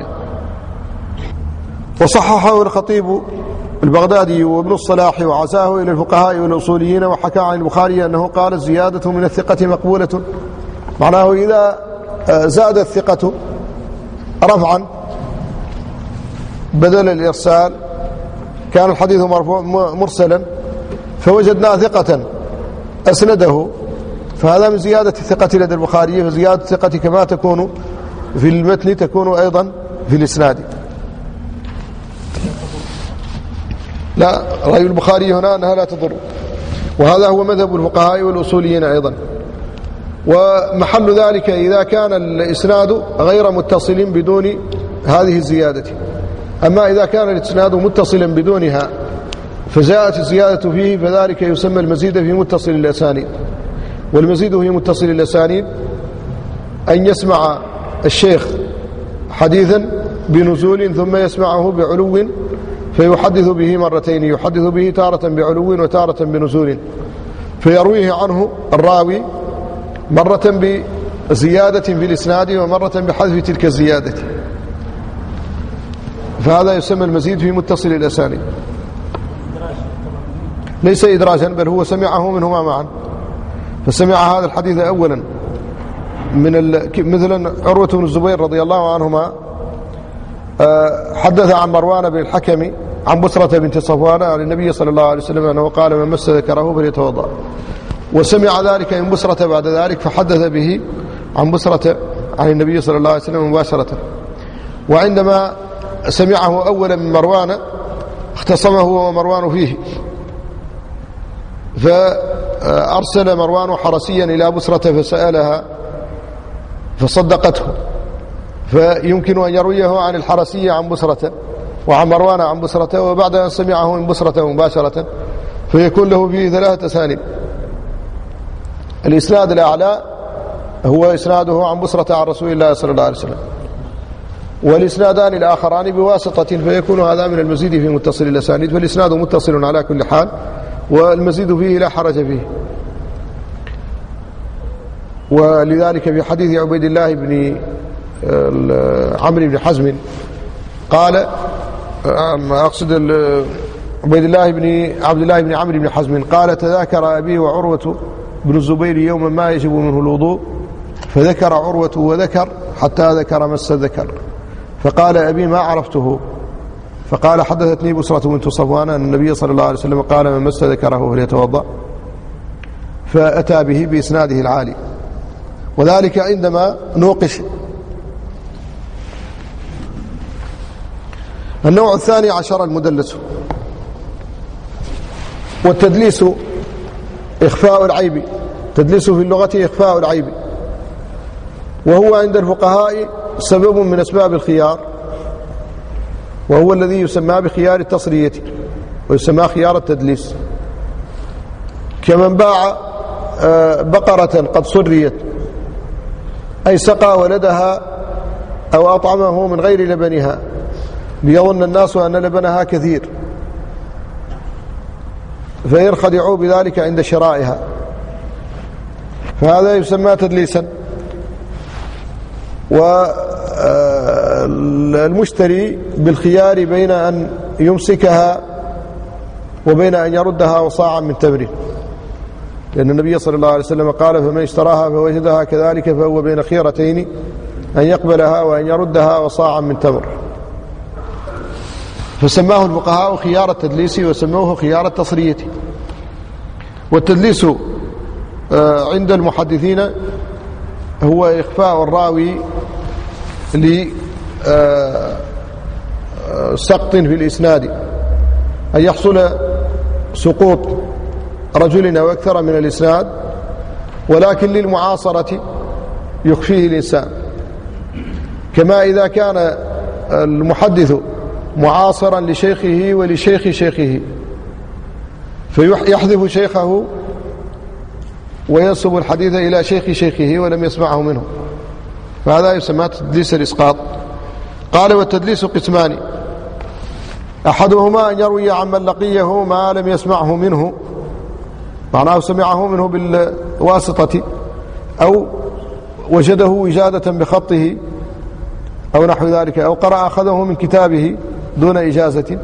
وصححه الخطيب البغدادي وابن الصلاح وعزاه إلى الفقهاء والأصوليين، وحكى عن البخاري أنه قال الزيادة من الثقة مقبولة، معناه إذا زاد الثقة رفعا بدل الإرسال كان الحديث مرفوع مرسلا، فوجدنا ثقة أسنده، فهذا من زيادة الثقة لدى البخاري. فزيادة الثقة كما تكون في المتن تكون أيضا في الإسناد. لا، رأي البخاري هنا أنها لا تضر، وهذا هو مذهب الفقهاء والأصوليين أيضا. ومحل ذلك إذا كان الإسناد غير متصل بدون هذه الزيادة. أما إذا كان الإسناد متصلا بدونها فجاءت الزيادة فيه فذلك يسمى المزيد في متصل الأسانيد. والمزيد في متصل الأسانيد أن يسمع الشيخ حديثا بنزول ثم يسمعه بعلو فيحدث به مرتين، يحدث به تارة بعلو وتارة بنزول، فيرويه عنه الراوي مرة بزيادة في الإسناد ومرة بحذف تلك الزيادة، فهذا يسمى المزيد في متصل الأسانيد. ليس إدراجا، بل هو سمعه منهما معا، فسمع هذا الحديث أولا من مثلا عروة بن الزبير رضي الله عنهما حدث عن مروان بن الحكم عن بسرة بنت صفوان عن النبي صلى الله عليه وسلم أنه قال من مس ذكره فليتوضأ، وسمع ذلك من بسرة بعد ذلك فحدث به عن بسرة عن النبي صلى الله عليه وسلم مباشرة. وعندما سمعه أولا من مروان اختصمه ومروان فيه، فأرسل مروان حرسيا إلى بسرة فسألها فصدقته، فيمكن أن يرويه عن الحرسية عن بسرة وعن مروان عن بسرة، وبعد أن سمعه من بسرة مباشرة فيكون له فيه ثلاثة أسانيد. الإسناد الأعلى هو إسناده عن بسرة عن رسول الله صلى الله عليه وسلم، والإسنادان الآخران بواسطة، فيكون هذا من المزيد في متصل الأسانيد، فالإسناد متصل على كل حال والمزيد فيه لا حرج فيه. ولذلك في حديث عبيد الله بن عمرو بن حزم قال، أقصد عبيد الله بن عبد الله بن عمرو بن حزم قال تذاكر أبي وعروة بن الزبير يوما ما يجب منه الوضوء، فذكر عروة وذكر حتى ذكر مس ذكر، فقال أبي ما عرفته، فقال حدثتني بسرة بنت صفوان أن النبي صلى الله عليه وسلم قال من مس ذكره فليتوضأ، فأتى به بإسناده العالي. وذلك عندما نوقش. النوع الثاني عشر المدلس، والتدليس إخفاء العيب، تدليس في اللغة إخفاء العيب، وهو عند الفقهاء سبب من أسباب الخيار، وهو الذي يسمى بخيار التصرية ويسمى خيار التدليس. كمن باع بقرة قد صريت، أي سقى ولدها أو أطعمه من غير لبنها ليظن الناس أن لبنها كثير فيرخدعوا بذلك عند شرائها، فهذا يسمى تدليسا. والمشتري بالخيار بين أن يمسكها وبين أن يردها وصاعا من تمر، لأن النبي صلى الله عليه وسلم قال فمن اشتراها فوجدها كذلك فهو بين خيرتين أن يقبلها وأن يردها وصاعا من تمر. فسماه الفقهاء خيار التدليس وسموه خيار التصرية. والتدليس عند المحدثين هو إخفاء الراوي لسقط في الإسناد، أن يحصل سقوط رجل أو أكثر من الإسناد ولكن للمعاصرة يخفيه الإنسان، كما إذا كان المحدث معاصرا لشيخه ولشيخ شيخه فيحذف شيخه وينسب الحديث إلى شيخ شيخه ولم يسمعه منه، فهذا يسمى تدليس الإسقاط. قال والتدليس قسمان: أحدهما أن يروي عمن لقيه ما لم يسمعه منه، معناه سمعه منه بالواسطة أو وجده وجادة بخطه أو نحو ذلك، أو قرأ أخذه من كتابه دون إجازة،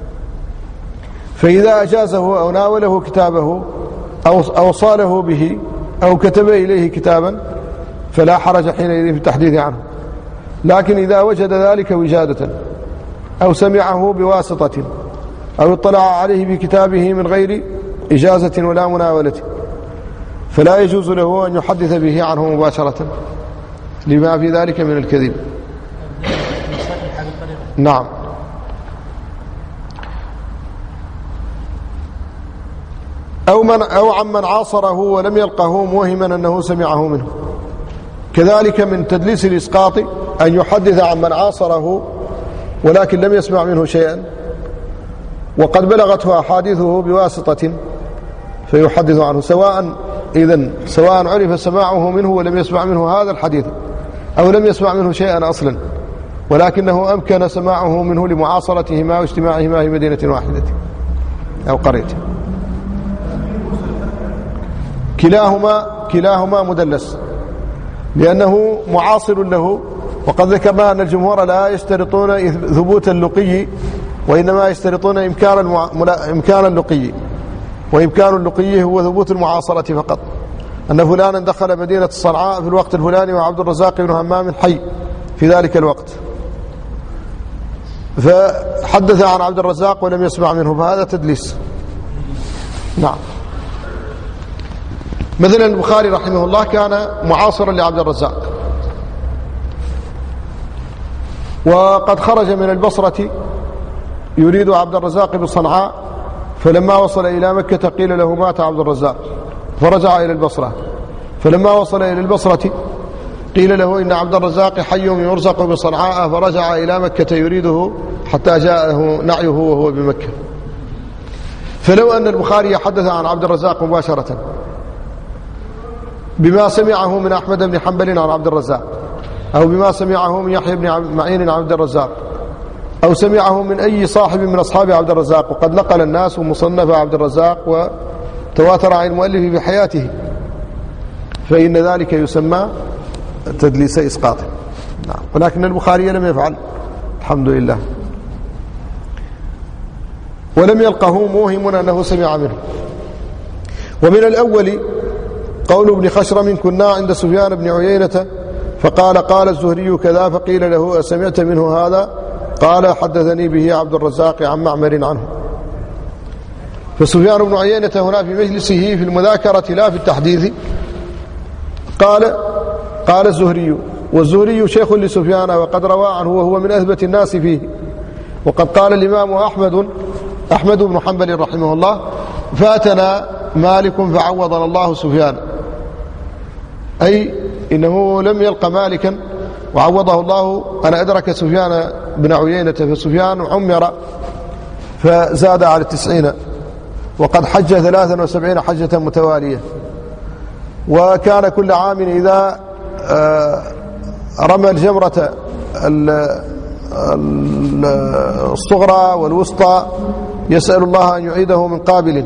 فإذا أجازه أو ناوله كتابه أو أوصاله به أو كتب إليه كتابا فلا حرج حينئذ في التحديث عنه. لكن إذا وجد ذلك وجادة أو سمعه بواسطة أو اطلع عليه بكتابه من غير إجازة ولا مناولة فلا يجوز له أن يحدث به عنه مباشرة لما في ذلك من الكذب. نعم. أو, من أو عمن عاصره ولم يلقه موهما أنه سمعه منه. كذلك من تدليس الإسقاط أن يحدث عمن عاصره ولكن لم يسمع منه شيئا وقد بلغته أحاديثه بواسطة فيحدث عنه، سواء إذن سواء عرف سماعه منه ولم يسمع منه هذا الحديث أو لم يسمع منه شيئا أصلا ولكنه أمكن سماعه منه لمعاصرتهما واجتماعهما في مدينة واحدة أو قرية. كلاهما كلاهما مدلس لأنه معاصر له، وقد ذكرنا أن الجمهور لا يشترطون ثبوت اللقي وإنما يشترطون إمكان المع... إمكان اللقي، وإمكان اللقي هو ثبوت المعاصرة فقط، أن فلانا دخل مدينة صنعاء في الوقت الفلاني وعبد الرزاق بن همام حي في ذلك الوقت، فحدث عن عبد الرزاق ولم يسمع منه، فهذا تدليس. نعم. مثلا البخاري رحمه الله كان معاصرا لعبد الرزاق وقد خرج من البصرة يريد عبد الرزاق بصنعاء، فلما وصل إلى مكة قيل له مات عبد الرزاق فرجع إلى البصرة، فلما وصل إلى البصرة قيل له إن عبد الرزاق حي يرزق بصنعاء فرجع إلى مكة يريده حتى جاءه نعيه وهو بمكة. فلو أن البخاري حدث عن عبد الرزاق مباشرة بما سمعه من أحمد بن حنبل عن عبد الرزاق أو بما سمعه من يحيى بن معين عن عبد الرزاق أو سمعه من أي صاحب من أصحاب عبد الرزاق، وقد نقل الناس مصنف عبد الرزاق وتواتر عن المؤلف بحياته، فإن ذلك يسمى تدليس إسقاط. نعم. ولكن البخاري لم يفعل الحمد لله، ولم يلقه موهم أنه سمع منه. ومن الأول قول ابن خشرم كنا عند سفيان بن عيينة فقال قال الزهري كذا، فقيل له أسمعت منه هذا؟ قال حدثني به عبد الرزاق عن معمر عنه. فسفيان بن عيينة هنا في مجلسه في المذاكرة لا في التحديث قال قال الزهري، والزهري شيخ لسفيان وقد روى عنه وهو من أثبت الناس فيه. وقد قال الإمام أحمد أحمد بن حنبل رحمه الله فاتنا مالك فعوضنا الله سفيان، أي إنه لم يلق مالكا وعوضه الله أن أدرك سفيان بن عيينة، فسفيان عمر فزاد على التسعين، وقد حج ثلاثا وسبعين حجة متوالية، وكان كل عام إذا رمى الجمرة الصغرى والوسطى يسأل الله أن يعيده من قابل،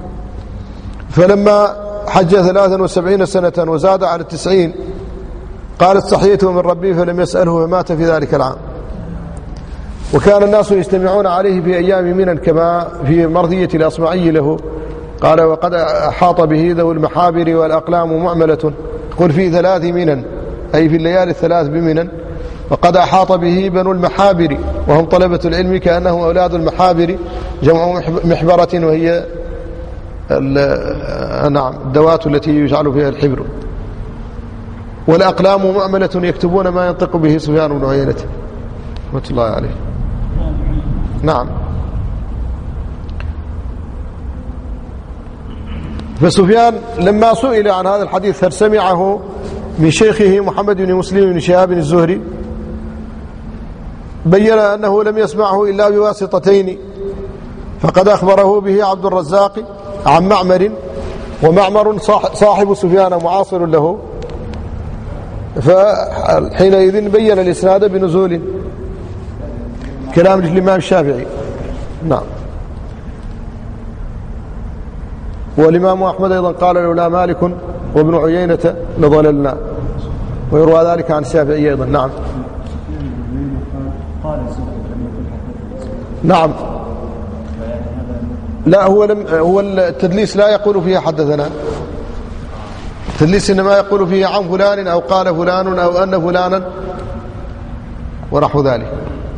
فلما حج ثلاثا وسبعين سنة وزاد على التسعين قال استحييته من ربي فلم يسأله فمات في ذلك العام. وكان الناس يجتمعون عليه في أيام منى كما في مرضية الأصمعي له قال وقد أحاط به ذو المحابر والأقلام معملة، قل في ثلاث منن أي في الليالي الثلاث بمنن، وقد أحاط به بنو المحابر وهم طلبة العلم كأنهم أولاد المحابر جمع محبرة وهي نعم الدوات التي يجعل فيها الحبر، والأقلام مؤملة يكتبون ما ينطق به سفيان بن عيينة رحمة الله عليه. نعم. فسفيان لما سئل عن هذا الحديث هل سمعه من شيخه محمد بن مسلم بن شهاب الزهري بين أنه لم يسمعه إلا بواسطتين، فقد أخبره به عبد الرزاق عن معمر، ومعمر صاحب سفيان معاصر له، فحينئذ بين الإسناد بنزول كلام الإمام الشافعي. نعم. والإمام أحمد أيضا قال لولا مالك وابن عيينة لضللنا، ويروى ذلك عن الشافعي أيضا. نعم. نعم. لا هو لم هو التدليس لا يقول فيه حدثنا، التدليس إنما يقول فيه عن فلان أو قال فلان أو أن فلانا ونحو ذلك.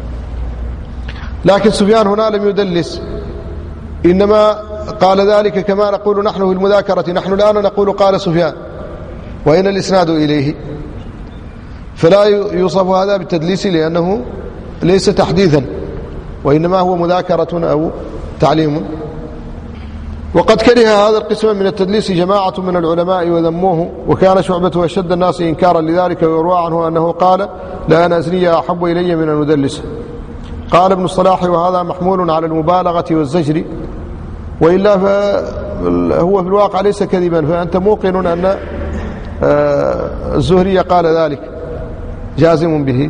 لكن سفيان هنا لم يدلس، إنما قال ذلك كما نقول نحن في المذاكرة، نحن الآن نقول قال سفيان وإن الإسناد إليه، فلا يوصف هذا بالتدليس لأنه ليس تحديثا، وإنما هو مذاكرة أو تعليم. وقد كره هذا القسم من التدليس جماعة من العلماء وذموه، وكان شعبة أشد الناس إنكارا لذلك، ويروى عنه أنه قال لا أنا أزني أحب إلي من المدلس. قال ابن الصلاح وهذا محمول على المبالغة والزجر، وإلا فهو في الواقع ليس كذبا، فأنت موقن أن الزهري قال ذلك جازم به.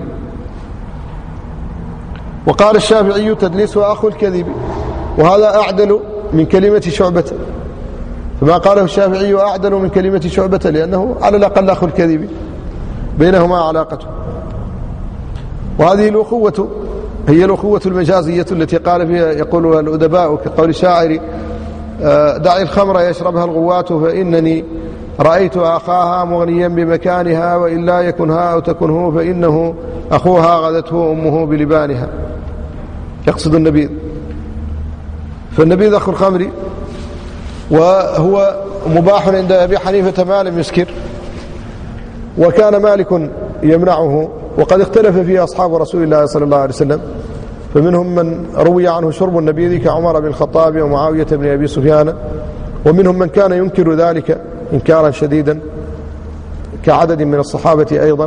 وقال الشافعي تدليس أخو الكذب، وهذا أعدل من كلمة شعبة، فما قاله الشافعي أعدل من كلمة شعبة لأنه على الأقل أخو الكذب، بينهما علاقة. وهذه الأخوة هي الأخوة المجازية التي قال فيها يقولها الأدباء، كقول الشاعر دع الخمر يشربها الغواة فإنني رأيت أخاها مغنيا بمكانها، وإن لا يكنها أو تكنه فإنه أخوها غدته أمه بلبانها، يقصد النبيذ. فالنبيذ أخو الخمر، وهو مباح عند أبي حنيفة ما لم يسكر، وكان مالك يمنعه، وقد اختلف فيه أصحاب رسول الله صلى الله عليه وسلم، فمنهم من روي عنه شرب النبيذ كعمر بن الخطاب ومعاوية بن أبي سفيان، ومنهم من كان ينكر ذلك إنكارا شديدا كعدد من الصحابة أيضا.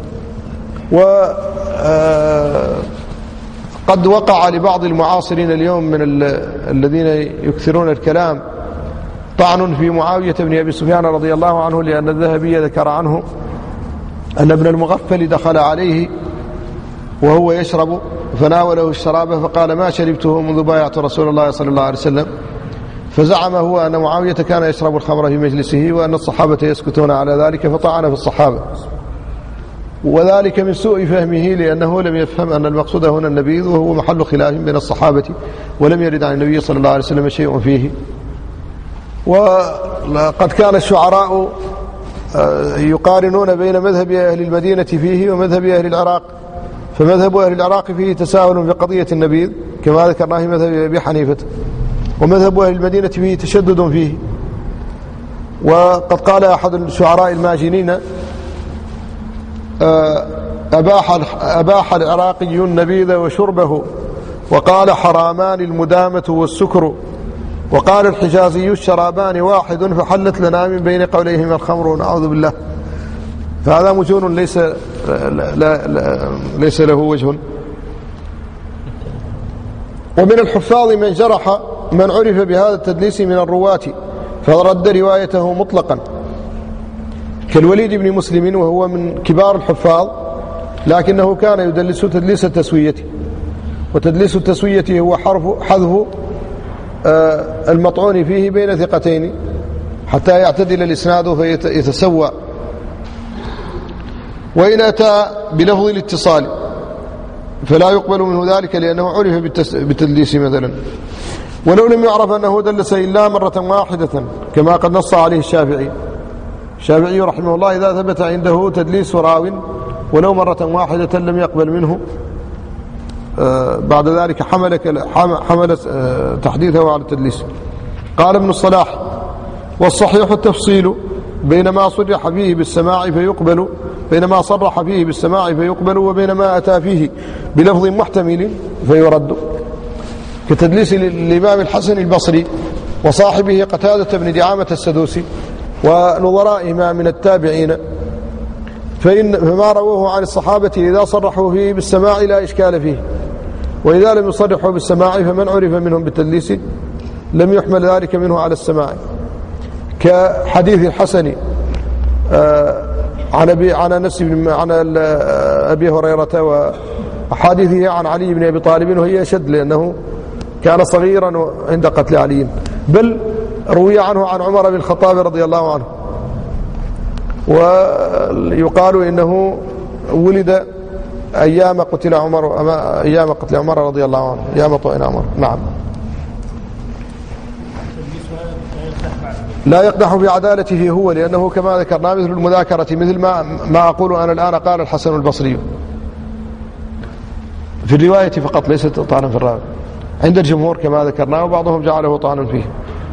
وقد وقع لبعض المعاصرين اليوم من الذين يكثرون الكلام طعن في معاوية بن أبي سفيان رضي الله عنه، لأن الذهبي ذكر عنه أن ابن المغفل دخل عليه وهو يشرب فناوله الشراب فقال ما شربته منذ بايعت رسول الله صلى الله عليه وسلم، فزعم هو أن معاوية كان يشرب الخمر في مجلسه وأن الصحابة يسكتون على ذلك، فطعن في الصحابة، وذلك من سوء فهمه، لأنه لم يفهم أن المقصود هنا النبيذ، وهو محل خلاف بين الصحابة، ولم يرد عن النبي صلى الله عليه وسلم شيء فيه. وقد كان الشعراء يقارنون بين مذهب أهل المدينة فيه ومذهب أهل العراق، فمذهب أهل العراق فيه تساهل في قضية النبيذ كما ذكرناه في مذهب أبي حنيفة، ومذهب أهل المدينة فيه تشدد فيه. وقد قال أحد الشعراء الماجنين أباح, أباح العراقي النبيذ وشربه، وقال حرامان المدامة والسكر، وقال الحجازي الشرابان واحد فحلت لنا من بين قوليهما الخمر، نعوذ بالله. فهذا مجون ليس لا لا لا ليس له وجه. ومن الحفاظ من جرح من عرف بهذا التدليس من الرواة فرد روايته مطلقا، كالوليد بن مسلم، وهو من كبار الحفاظ، لكنه كان يدلس تدليس التسوية، وتدليس التسوية هو حرف حذف المطعون فيه بين ثقتين حتى يعتدل الإسناد فيتسوى. وإن أتى بلفظ الاتصال فلا يقبل منه ذلك، لأنه عرف بالتدليس مثلا. ولو لم يعرف أنه دلس إلا مرة واحدة كما قد نص عليه الشافعي. الشافعي رحمه الله إذا ثبت عنده تدليس راو ولو مرة واحدة لم يقبل منه آه بعد ذلك حمل, حمل آه تحديثه على التدليس. قال ابن الصلاح: والصحيح التفصيل بينما صرح فيه بالسماع فيقبل بينما صرح فيه بالسماع فيقبل وبينما أتى فيه بلفظ محتمل فيرد، كتدليس الإمام الحسن البصري وصاحبه قتادة بن دعامة السدوسي ونظرائهما من التابعين، فإن فما رووه عن الصحابة إذا صرحوا فيه بالسماع لا إشكال فيه، وإذا لم يصرحوا بالسماع فمن عرف منهم بالتدليس لم يحمل ذلك منه على السماع، كحديث الحسن عن أبي عن أنس عن أبي هريرة وحديثه عن علي بن أبي طالب، وهي أشد لأنه كان صغيرا عند قتل علي، بل روي عنه عن عمر بن الخطاب رضي الله عنه، ويقال إنه ولد أيام قتل عمر أيام قتل عمر رضي الله عنه، أيام طعن عمر. نعم. لا يقدح بعدالته هو، لأنه كما ذكرنا مثل المذاكرة، مثل ما ما أقول أنا الآن قال الحسن البصري في الرواية فقط، ليست طعنا في الراوي عند الجمهور كما ذكرنا، وبعضهم جعله طعنا فيه.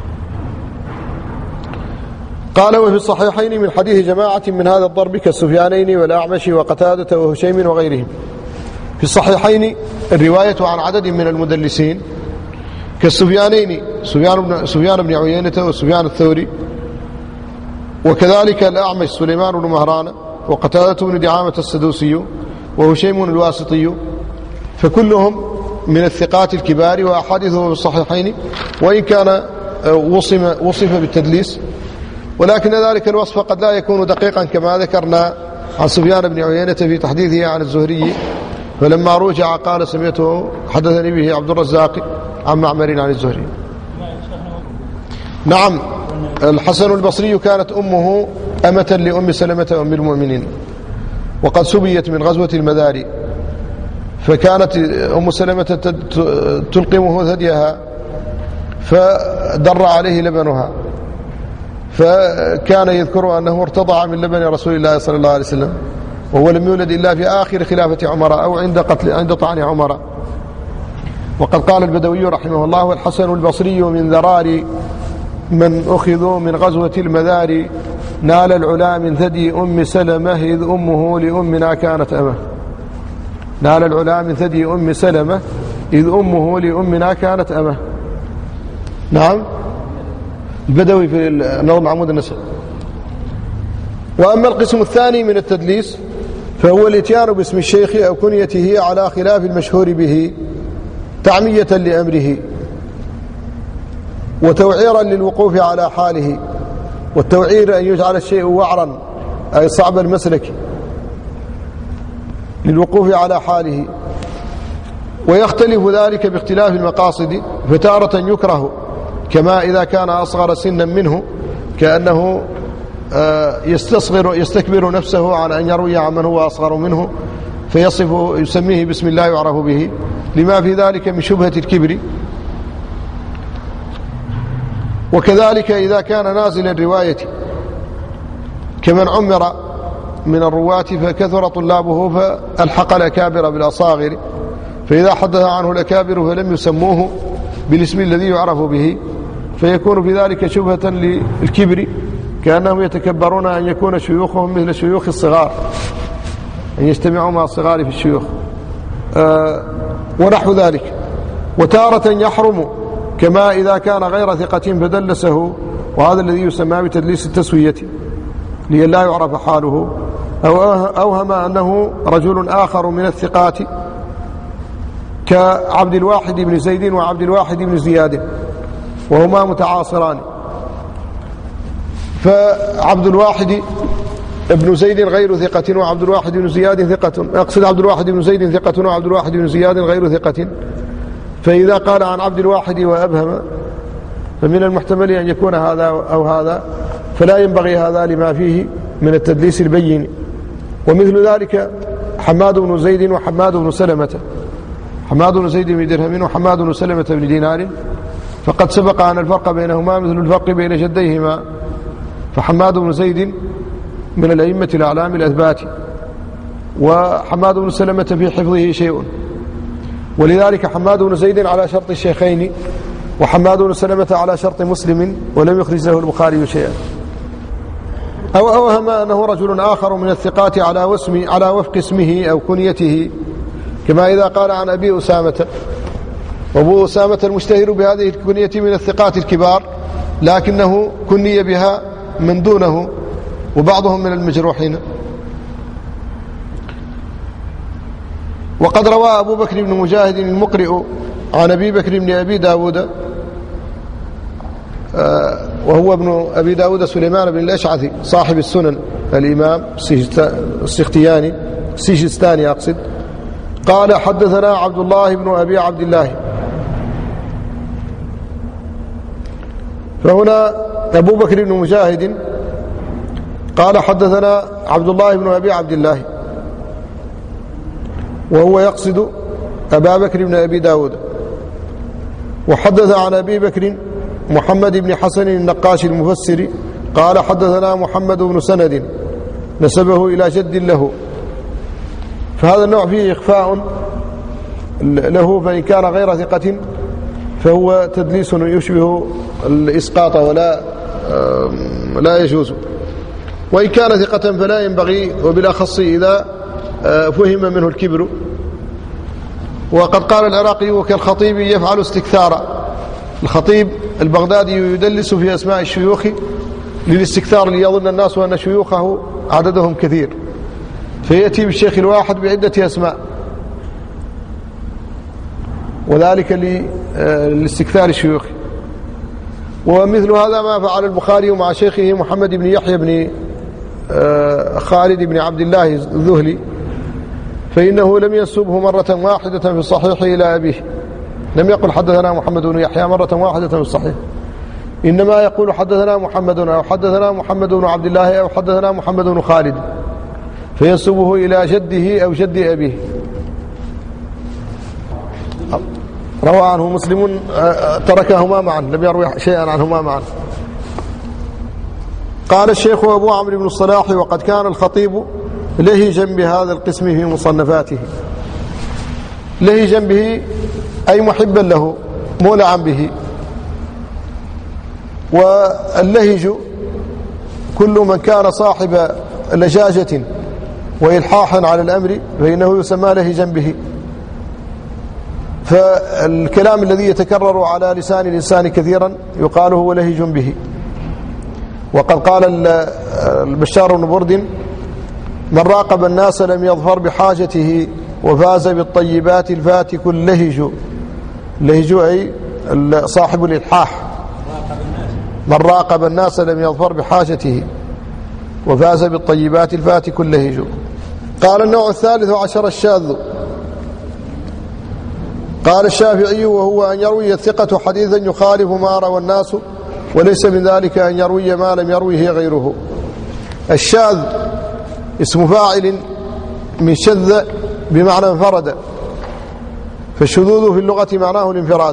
قال: وفي الصحيحين من حديث جماعة من هذا الضرب كالسفيانين والأعمش وقتادة وهشيم وغيرهم. في الصحيحين الرواية عن عدد من المدلسين كالسفيانين، سفيان بن سفيان بن عيينة وسفيان الثوري، وكذلك الأعمش سليمان بن مهران، وقتادة بن دعامة السدوسي، وهشيم الواسطي، فكلهم من الثقات الكبار، وأحاديثه في الصحيحين، وإن كان وصف وصف بالتدليس، ولكن ذلك الوصف قد لا يكون دقيقا كما ذكرنا عن سفيان بن عيينة في تحديثه عن الزهري، فلما رجع قال: سمعته حدثني به عبد الرزاق عن معمر عن الزهري. نعم. الحسن البصري كانت أمه أمة لأم سلمة أم المؤمنين، وقد سبيت من غزوة المذاري، فكانت أم سلمة تلقمه ثديها فدر عليه لبنها، فكان يذكر أنه ارتضع من لبن رسول الله صلى الله عليه وسلم، وهو لم يولد إلا في آخر خلافة عمر أو عند قتل عند طعن عمر. وقد قال البدوي رحمه الله: والحسن البصري من ذرار من أخذوا من غزوة المذار، نال العلا من ثدي أم سلمة إذ أمه لأمنا كانت أمه. نال العلا من ثدي أم سلمة إذ أمه لأمنا كانت أمه. نعم. البدوي في النظم عمود النسب. وأما القسم الثاني من التدليس فهو الاتيان باسم الشيخ أو كنيته على خلاف المشهور به تعمية لأمره وتوعيرا للوقوف على حاله. والتوعير أن يجعل الشيء وعرا أي صعب المسلك للوقوف على حاله، ويختلف ذلك باختلاف المقاصد، فتارة يكره كما إذا كان أصغر سنا منه، كأنه يستصغر يستكبر نفسه عن أن يروي عن من هو أصغر منه فيصف يسميه باسم الله يعرف به، لما في ذلك من شبهة الكبر. وكذلك إذا كان نازل الرواية كمن عمر من الرواة فكثر طلابه فألحق الأكابر بالأصاغر، فإذا حدث عنه الأكابر فلم يسموه بالاسم الذي يعرف به، فيكون في ذلك شبهة للكبر، كأنهم يتكبرون أن يكون شيوخهم مثل شيوخ الصغار، أن يجتمعوا مع الصغار في الشيوخ أه ونحو ذلك. وتارة يحرم كما إذا كان غير ثقة فدلسه، وهذا الذي يسمى بتدليس التسوية لئلا يعرف حاله، أو أوهم أنه رجل آخر من الثقات كعبد الواحد بن زيد وعبد الواحد بن زياد، وهما متعاصران، فعبد الواحد ابن زيد غير ثقة وعبد الواحد بن زياد ثقة، أقصد عبد الواحد بن زيد ثقة وعبد الواحد بن زياد غير ثقة، فإذا قال عن عبد الواحد وأبهم فمن المحتمل أن يكون هذا أو هذا، فلا ينبغي هذا لما فيه من التدليس البين. ومثل ذلك حماد بن زيد وحماد بن سلمة، حماد بن زيد بن درهم وحماد بن سلمة بن دينار، فقد سبق أن الفرق بينهما مثل الفرق بين جديهما، فحماد بن زيد من الأئمة الأعلام الأثبات، وحماد بن سلمة في حفظه شيء، ولذلك حماد بن زيد على شرط الشيخين وحماد بن سلمة على شرط مسلم، ولم يخرج له البخاري شيئا. أو أوهم أنه رجل آخر من الثقات على واسم على وفق اسمه أو كنيته، كما إذا قال عن أبي أسامة، وأبو أسامة المشتهر بهذه الكنية من الثقات الكبار، لكنه كني بها من دونه وبعضهم من المجروحين. وقد روى أبو بكر بن مجاهد المقرئ عن أبي بكر بن أبي داود، وهو ابن أبي داود سليمان بن الأشعثي صاحب السنن الإمام السختياني السجستاني أقصد، قال حدثنا عبد الله بن أبي عبد الله. فهنا أبو بكر بن مجاهد قال حدثنا عبد الله بن أبي عبد الله، وهو يقصد أبا بكر بن أبي داود. وحدث عن أبي بكر محمد بن حسن النقاش المفسر قال حدثنا محمد بن سند نسبه إلى جد له. فهذا النوع فيه إخفاء له، فإن كان غير ثقة فهو تدليس يشبه الإسقاط ولا لا يجوز، وإن كان ثقة فلا ينبغي، وبالأخص إذا فهم منه الكبر. وقد قال العراقي وكالخطيب يفعل استكثارا، الخطيب البغدادي يدلس في أسماء الشيوخ للاستكثار ليظن الناس أن شيوخه عددهم كثير، فيأتي بالشيخ الواحد بعدة أسماء، وذلك لاستكثار الشيوخ. ومثل هذا ما فعل البخاري مع شيخه محمد بن يحيى بن خالد بن عبد الله الذهلي، فإنه لم ينسبه مرة واحدة في الصحيح إلى أبيه، لم يقل حدثنا محمد بن يحيى مرة واحدة في الصحيح، إنما يقول حدثنا محمد أو حدثنا محمد بن عبد الله أو حدثنا محمد بن خالد، فينسبه إلى جده أو جد أبيه. روى عنه مسلم تركهما معا، لم يروي شيئا عنهما معا. قال الشيخ أبو عمرو بن الصلاح وقد كان الخطيب لهجا بهذا القسم في مصنفاته. لهجا به أي محبا له مولعا به. واللهج كل من كان صاحب لجاجة وإلحاح على الأمر فإنه يسمى لهجا به. فالكلام الذي يتكرر على لسان الإنسان كثيرا يقال هو لهج به. وقد قال البشار بن برد من راقب الناس لم يظفر بحاجته وفاز بالطيبات الفاتك اللهج. اللهج أي صاحب الإلحاح. من راقب الناس لم يظفر بحاجته وفاز بالطيبات الفاتك اللهج. قال النوع الثالث عشر الشاذ. قال الشافعي وهو أن يروي الثقة حديثا يخالف ما روى الناس، وليس من ذلك أن يروي ما لم يرويه غيره. الشاذ اسم فاعل من شذ بمعنى انفرد، فالشذوذ في اللغة معناه الانفراد.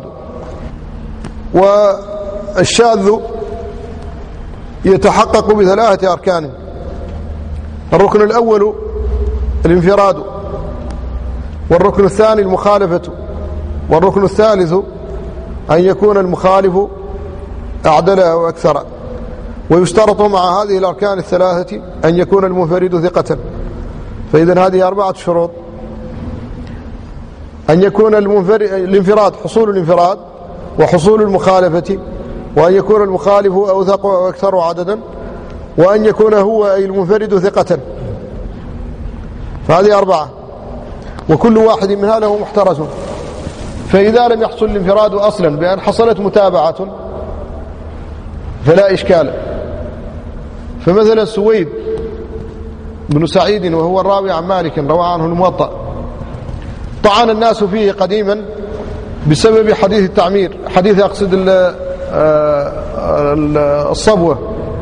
والشاذ يتحقق بثلاثة أركان. الركن الأول الانفراد، والركن الثاني المخالفة، والركن الثالث أن يكون المخالف أعدل أو أكثر. ويشترط مع هذه الأركان الثلاثة أن يكون المنفرد ثقة. فإذا هذه أربعة شروط: أن يكون الانفراد حصول الانفراد وحصول المخالفة، وأن يكون المخالف أوثق أو أكثر عددا، وأن يكون هو أي المنفرد ثقة. فهذه أربعة، وكل واحد منها له محترز. فإذا لم يحصل الانفراد أصلا بأن حصلت متابعة فلا إشكال. فمثلا سويد بن سعيد وهو الراوي عن مالك روى عنه الموطأ، طعن الناس فيه قديما بسبب حديث التعمير، حديث أقصد الصبوة.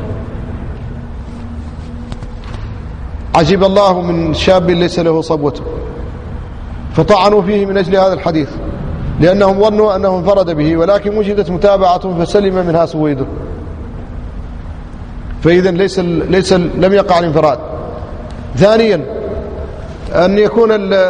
عجب الله من شاب ليس له صبوة، فطعنوا فيه من أجل هذا الحديث. لأنهم ظنوا أنه انفرد به، ولكن وجدت متابعة فسلم منها سويد، فإذا ليس ليس لم يقع الانفراد. ثانيا أن يكون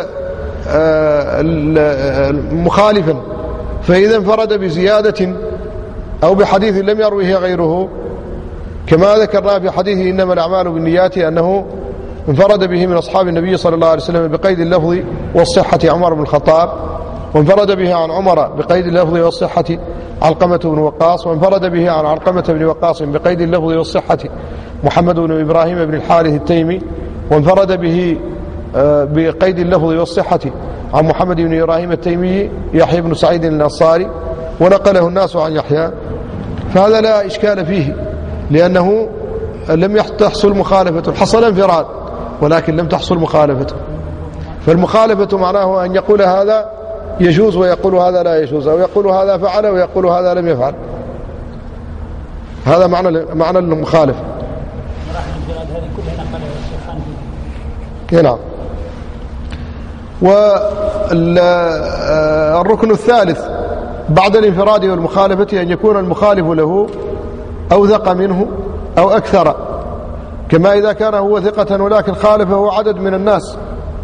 مخالفا، فإذا انفرد بزيادة أو بحديث لم يروه غيره، كما ذكرنا في حديث إنما الأعمال بالنيات أنه انفرد به من أصحاب النبي صلى الله عليه وسلم بقيد اللفظ والصحة عمر بن الخطاب، وانفرد به عن عمر بقيد اللفظ والصحة علقمة بن وقاص، وانفرد به عن علقمة بن وقاص بقيد اللفظ والصحة محمد بن إبراهيم بن الحارث التيمي، وانفرد به بقيد اللفظ والصحة عن محمد بن إبراهيم التيمي يحيى بن سعيد الأنصاري، ونقله الناس عن يحيى، فهذا لا إشكال فيه، لأنه لم تحصل مخالفة، حصل انفراد ولكن لم تحصل مخالفة. فالمخالفة معناه أن يقول هذا يجوز ويقول هذا لا يجوز، أو يقول هذا فعل ويقول هذا لم يفعل، هذا معنى معنى المخالف. نعم. والركن الثالث بعد الانفراد والمخالفة أن يكون المخالف له أوثق منه أو أكثر، كما إذا كان هو ثقة ولكن خالفه عدد من الناس،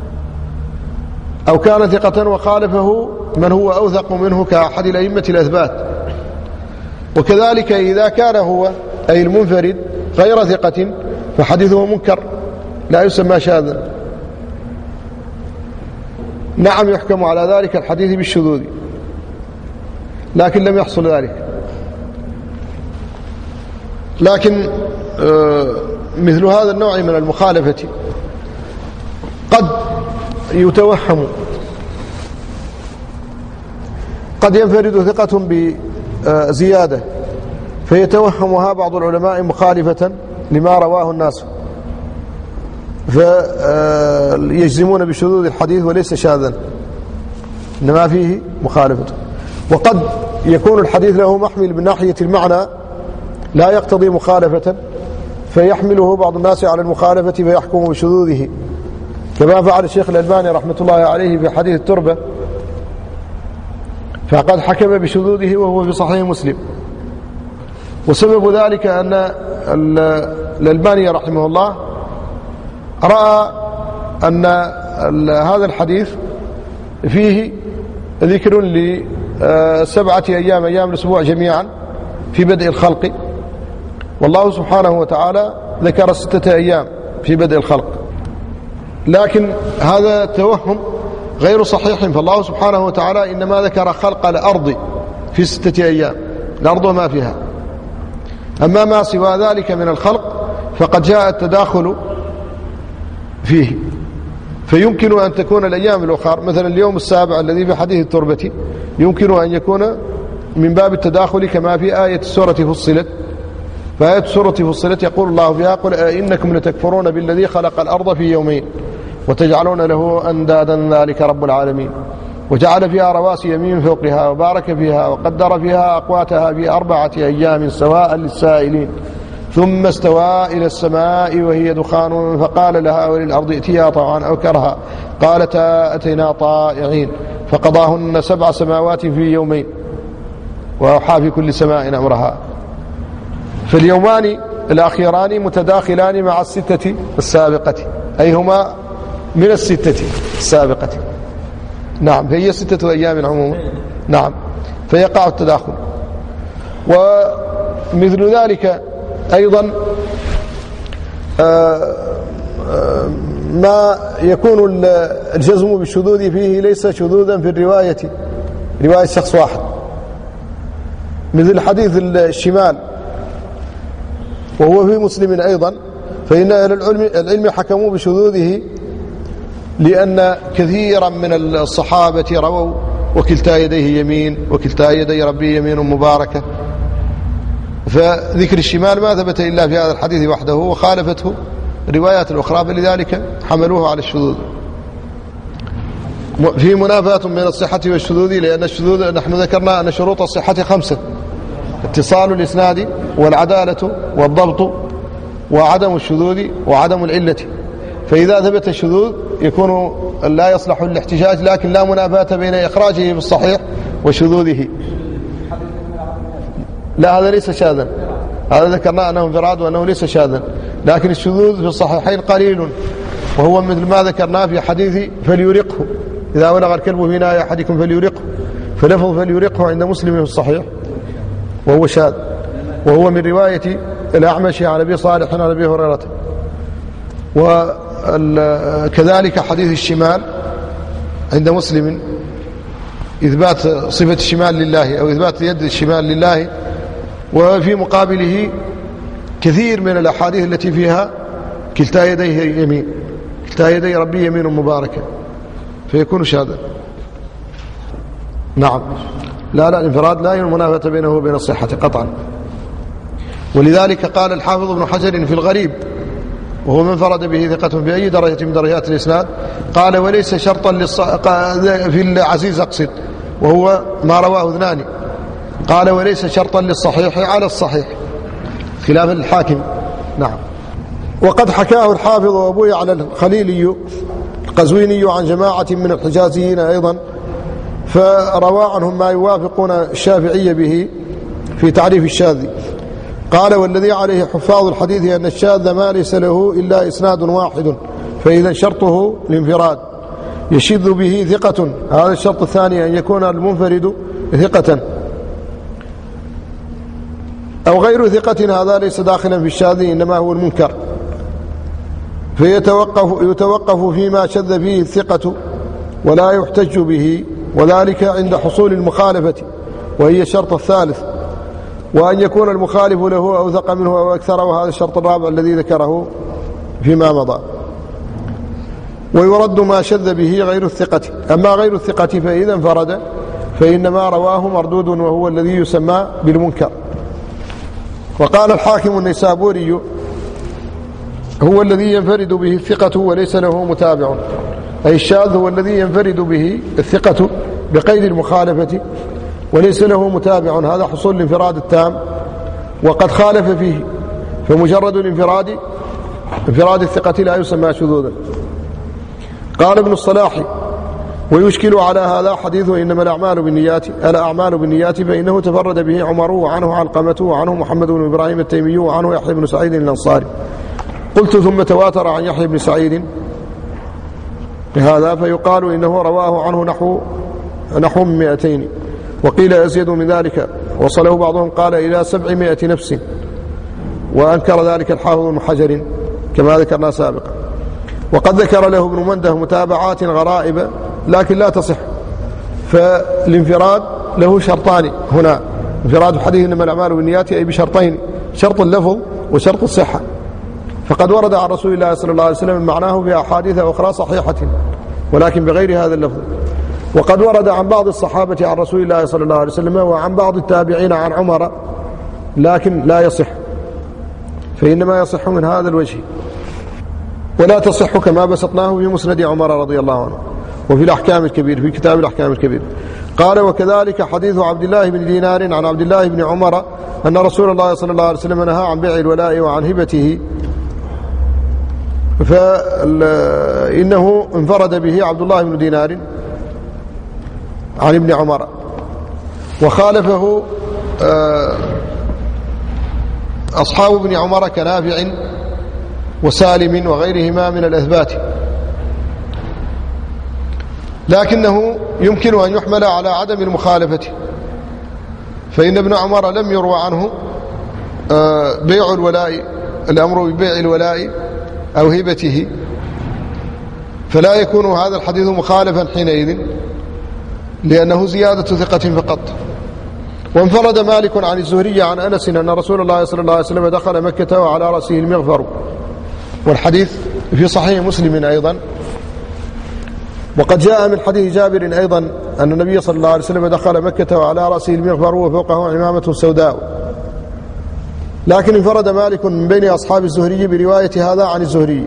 أو كان ثقة وخالفه من هو أوثق منه كأحد الأئمة الأثبات. وكذلك إذا كان هو أي المنفرد غير ثقة فحديثه منكر لا يسمى شاذا. نعم يحكم على ذلك الحديث بالشذوذ، لكن لم يحصل ذلك. لكن مثل هذا النوع من المخالفة قد يتوهم، قد ينفرد ثقة بزيادة فيتوهمها بعض العلماء مخالفة لما رواه الناس، فيجزمون بشذوذ الحديث وليس شاذا إنما فيه مخالفة. وقد يكون الحديث له محمل من ناحية المعنى لا يقتضي مخالفة، فيحمله بعض الناس على المخالفة فيحكم بشذوذه، كما فعل الشيخ الألباني رحمة الله عليه في حديث التربة، فقد حكم بشذوذه وهو في صحيح مسلم. وسبب ذلك أن الألباني رحمه الله رأى أن هذا الحديث فيه ذكر لسبعة أيام أيام الأسبوع جميعا في بدء الخلق، والله سبحانه وتعالى ذكر ستة أيام في بدء الخلق، لكن هذا توهم غير صحيح، فالله سبحانه وتعالى إنما ذكر خلق الأرض في ستة أيام، الأرض وما فيها. أما ما سوى ذلك من الخلق فقد جاء التداخل فيه، فيمكن أن تكون الأيام الأخرى مثلا اليوم السابع الذي في حديث التربة يمكن أن يكون من باب التداخل، كما في آية السورة فصلت، فآية السورة فصلت يقول الله فيها قل إنكم لتكفرون بالذي خلق الأرض في يومين وتجعلون له أندادا ذلك رب العالمين، وجعل فيها رواسي من فوقها وبارك فيها وقدر فيها أقواتها في أربعة أيام سواء للسائلين، ثم استوى إلى السماء وهي دخان فقال لها وللأرض ائتيا طوعا أو كرها قالتا أتينا طائعين، فقضاهن سبع سماوات في يومين وأوحى في كل سماء أمرها. فاليومان الأخيران متداخلان مع الستة السابقة، أي هما من الستة السابقة. نعم، فهي ستة أيام عموما. نعم، فيقع التداخل. ومثل ذلك أيضا ما يكون الجزم بالشذوذ فيه ليس شذوذا في الرواية، رواية شخص واحد، مثل حديث الشمال وهو في مسلم أيضا، فإن أهل العلم حكموا بشذوذه لأن كثيرا من الصحابة رووا وكلتا يديه يمين وكلتا يدي ربي يمين مباركة، فذكر الشمال ما ثبت إلا في هذا الحديث وحده وخالفته الروايات الأخرى، فلذلك حملوه على الشذوذ. في منافاة من الصحة والشذوذ، لأن الشذوذ نحن ذكرنا أن شروط الصحة خمسة: اتصال الإسناد والعدالة والضبط وعدم الشذوذ وعدم العلة. فإذا ثبت الشذوذ يكون لا يصلح للاحتجاج، لكن لا منافاة بين إخراجه بالصحيح وشذوذه. لا هذا ليس شاذا، هذا ذكرنا أنه انفراد وأنه ليس شاذا، لكن الشذوذ في الصحيحين قليل، وهو مثل ما ذكرنا في حديث فليرقه، إذا ولغ الكلب في ناء أحدكم فليرقه، فلفظ فليرقه عند مسلم في الصحيح وهو شاذ، وهو من رواية الأعمش عن أبي صالح عن أبي هريرة. وكذلك حديث الشمال عند مسلم، إثبات صفة الشمال لله أو إثبات يد الشمال لله، وفي مقابله كثير من الأحاديث التي فيها كلتا يديه يمين، كلتا يدي ربي يمين مباركة، فيكون شاذا. نعم. لا لا الانفراد لا المنافاة بينه وبين الصحة قطعا. ولذلك قال الحافظ ابن حجر في الغريب، وهو من فرد به ثقة في أي درجة من درجات الإسناد، قال وليس شرطا للص... في العزيز أقصد، وهو ما رواه اثنان، قال وليس شرطا للصحيح على الصحيح، خلاف الحاكم. نعم. وقد حكاه الحافظ أبو يعلى الخليلي القزويني عن جماعة من الحجازيين أيضا، فروى عنهم ما يوافقون الشافعي به في تعريف الشاذ. قال والذي عليه حفاظ الحديث أن الشاذ ما ليس له إلا إسناد واحد، فإذا شرطه الانفراد، يشذ به ثقة. هذا الشرط الثاني أن يكون المنفرد ثقة أو غير ثقة، هذا ليس داخلا في الشاذ، إنما هو المنكر، فيتوقف يتوقف فيما شذ فيه الثقة ولا يحتج به، وذلك عند حصول المخالفة وهي الشرط الثالث، وأن يكون المخالف له أوثق منه أو أكثر، وهذا الشرط الرابع الذي ذكره فيما مضى. ويرد ما شذ به غير الثقة. أما غير الثقة فإذا انفرد فإنما رواه مردود، وهو الذي يسمى بالمنكر. وقال الحاكم النيسابوري هو الذي ينفرد به الثقة وليس له متابع، أي الشاذ هو الذي ينفرد به الثقة بقيد المخالفة وليس له متابع، هذا حصول الانفراد التام، وقد خالف فيه، فمجرد الانفراد انفراد الثقة لا يسمى شذوذا. قال ابن الصلاح ويشكل على هذا حديث إنما الأعمال بالنيات الأعمال بالنيات، فإنه تفرد به عمر وعنه علقمة وعنه محمد بن إبراهيم التيمي وعنه يحيى بن سعيد الأنصاري. قلت ثم تواتر عن يحيى بن سعيد بهذا، فيقال إنه رواه عنه نحو نحو من مئتين، وقيل يزيد من ذلك، وصله بعضهم قال إلى سبعمائة نفس، وأنكر ذلك الحافظ بن حجر كما ذكرنا سابقا. وقد ذكر له ابن منده متابعات غرائب لكن لا تصح، فالانفراد له شرطان هنا، انفراد حديث إنما الأعمال بالنيات أي بشرطين، شرط اللفظ وشرط الصحة، فقد ورد عن رسول الله صلى الله عليه وسلم معناه في أحاديث أخرى صحيحة ولكن بغير هذا اللفظ. وقد ورد عن بعض الصحابة عن رسول الله صلى الله عليه وسلم وعن بعض التابعين عن عمر لكن لا يصح، فإنما يصح من هذا الوجه، ولا تصح كما بسطناه في مسند عمر رضي الله عنه وفي الأحكام الكبير في كتاب الأحكام الكبير. قال وكذلك حديث عبد الله بن دينار عن عبد الله بن عمر أن رسول الله صلى الله عليه وسلم نهى عن بيع الولاء وعن هبته، فإنه انفرد به عبد الله بن دينار عن ابن عمر، وخالفه أصحاب ابن عمر كنافع وسالم وغيرهما من الأثبات، لكنه يمكن أن يحمل على عدم المخالفة، فإن ابن عمر لم يروى عنه بيع الولاء، الأمر ببيع الولاء أو هبته، فلا يكون هذا الحديث مخالفا حينئذ، لأنه زيادة ثقة فقط. وانفرد مالك عن الزهري عن أنس أن رسول الله صلى الله عليه وسلم دخل مكة وعلى رأسه المغفر، والحديث في صحيح مسلم أيضا. وقد جاء من حديث جابر أيضا أن النبي صلى الله عليه وسلم دخل مكة وعلى رأسه المغفر وفوقه عمامة سوداء، لكن انفرد مالك من بين أصحاب الزهري برواية هذا عن الزهري،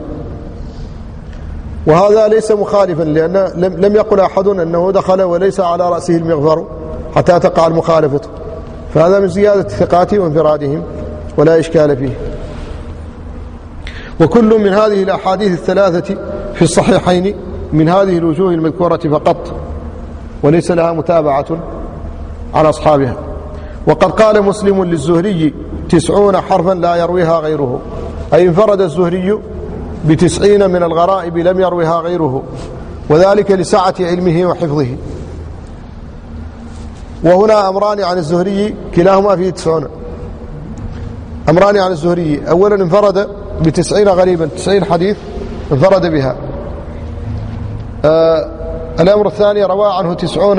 وهذا ليس مخالفا، لأن لم يقل أحد أنه دخل وليس على رأسه المغفر حتى تقع المخالفة، فهذا من زيادة الثقات وانفرادهم ولا إشكال فيه. وكل من هذه الأحاديث الثلاثة في الصحيحين من هذه الوجوه المذكورة فقط، وليس لها متابعة عن أصحابها. وقد قال مسلم للزهري تسعون حرفا لا يرويها غيره، أي انفرد الزهري بتسعين من الغرائب لم يرويها غيره، وذلك لسعة علمه وحفظه. وهنا أمران عن الزهري كلاهما فيه تسعون. أمران عن الزهري: أولا انفرد بتسعين غريبا، تسعين حديث انفرد بها. آه الأمر الثاني روى عنه تسعون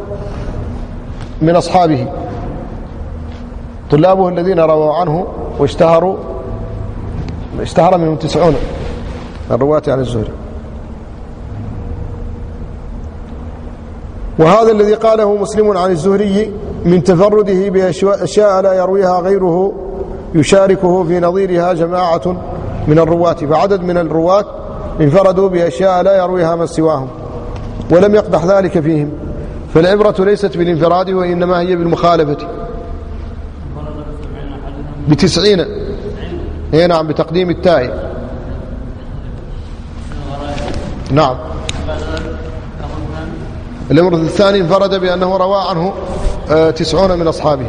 من أصحابه، طلابه الذين رووا عنه واشتهروا اشتهر منهم تسعون الرواة عن الزهري. وهذا الذي قاله مسلم عن الزهري من تفرده بأشياء لا يرويها غيره يشاركه في نظيرها جماعة من الرواة، فعدد من الرواة انفردوا بأشياء لا يرويها من سواهم، ولم يقدح ذلك فيهم. فالعبرة ليست بالانفراد وإنما هي بالمخالفة. بتسعين، هي نعم، بتقديم التاء. نعم. الأمر الثاني انفرد بأنه روى عنه تسعون من أصحابه.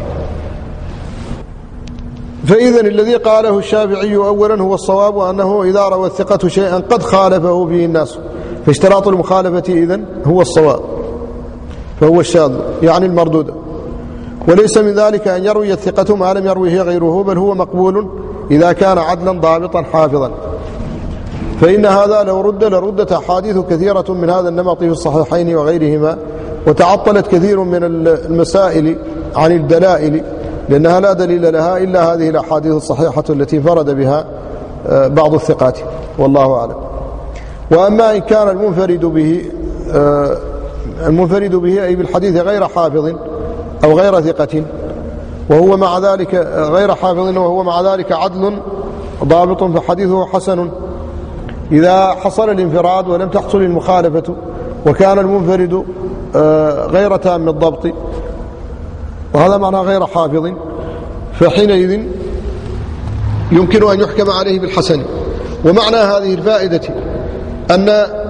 فإذا الذي قاله الشافعي أولا هو الصواب، وأنه إذا روى الثقة شيئا قد خالفه به الناس، فاشتراط المخالفة إذن هو الصواب، فهو الشاذ يعني المردود. وليس من ذلك أن يروي الثقة ما لم يرويه غيره، بل هو مقبول إذا كان عدلا ضابطا حافظا. فإن هذا لو رد لردت أحاديث كثيرة من هذا النمط في الصحيحين وغيرهما، وتعطلت كثير من المسائل عن الدلائل، لأنها لا دليل لها إلا هذه الأحاديث الصحيحة التي فرد بها بعض الثقات، والله أعلم. وأما إن كان المنفرد به المنفرد به أي بالحديث غير حافظ أو غير ثقة، وهو مع ذلك غير حافظ وهو مع ذلك عدل ضابط، فحديثه حسن إذا حصل الانفراد ولم تحصل المخالفة، وكان المنفرد غير تام الضبط، وهذا معنى غير حافظ، فحينئذ يمكن أن يحكم عليه بالحسن. ومعنى هذه الفائدة أن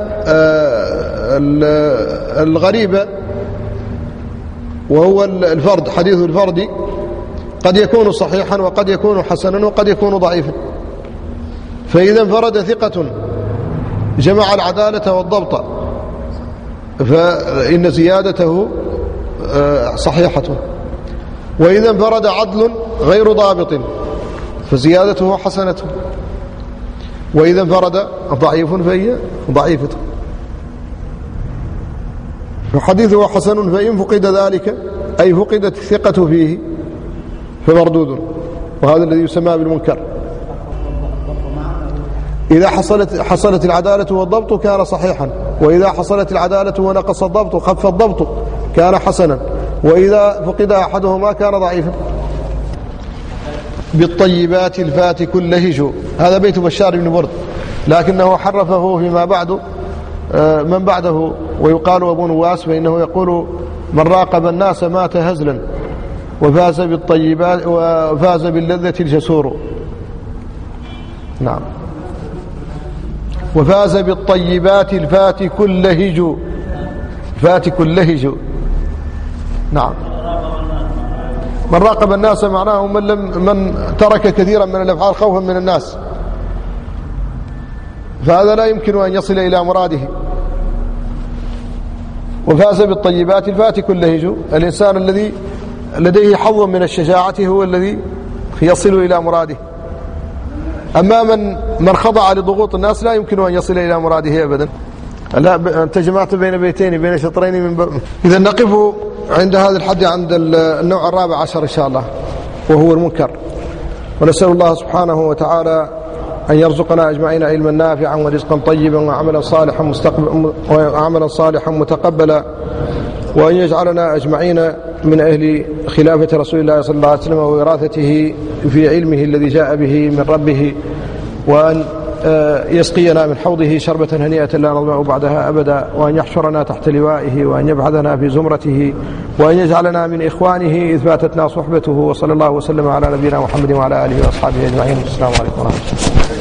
الغريب وهو الفرد، حديث الفرد قد يكون صحيحا وقد يكون حسنا وقد يكون ضعيفا. فإذا انفرد ثقة جمع العدالة والضبط فإن زيادته صحيحة، وإذا انفرد عدل غير ضابط فزيادته حسنة، وإذا انفرد ضعيف فهي ضعيفة. فحديثه حسن، فإن فقد ذلك أي فقدت الثقة فيه فمردود، وهذا الذي يسمى بالمنكر. إذا حصلت حصلت العدالة والضبط كان صحيحا، وإذا حصلت العدالة ونقص الضبط خف الضبط كان حسنا، وإذا فقد أحدهما كان ضعيفا. بالطيبات الفات كل هجو، هذا بيت بشار بن برد، لكنه حرفه فيما بعد من بعده، ويقال أبو نواس، فإنه يقول من راقب الناس مات هزلا وفاز بالطيبات وفاز باللذة الجسور. نعم. وفاز بالطيبات الفات كل هجو، فات كل هجو. نعم. من راقب الناس معناه من لم من ترك كثيرا من الأفعال خوفا من الناس، فهذا لا يمكن أن يصل إلى مراده. وفاز بالطيبات الفات كل هجو، الإنسان الذي لديه حظ من الشجاعة هو الذي يصل إلى مراده. أما من من خضع لضغوط الناس لا يمكن أن يصل إلى مراده أبدا. لا، أنت جمعت بين بيتين بين شطرين من ب... إذا نقف عند هذا الحد، عند النوع الرابع عشر إن شاء الله، وهو المنكر. ونسأل الله سبحانه وتعالى أن يرزقنا أجمعين علما نافعا ورزقا طيبا وعملا صالحا مستقبل وعملا صالحا متقبلا، وأن يجعلنا أجمعين من أهل خلافة رسول الله صلى الله عليه وسلم ووراثته في علمه الذي جاء به من ربه، وأن يسقينا من حوضه شربة هنيئة لا نظمأ بعدها أبدا، وأن يحشرنا تحت لوائه، وأن يبعثنا في زمرته، وأن يجعلنا من إخوانه إذ فاتتنا صحبته. وصلى الله وسلم على نبينا محمد وعلى آله وأصحابه أجمعين. السلام عليكم ورحمة الله.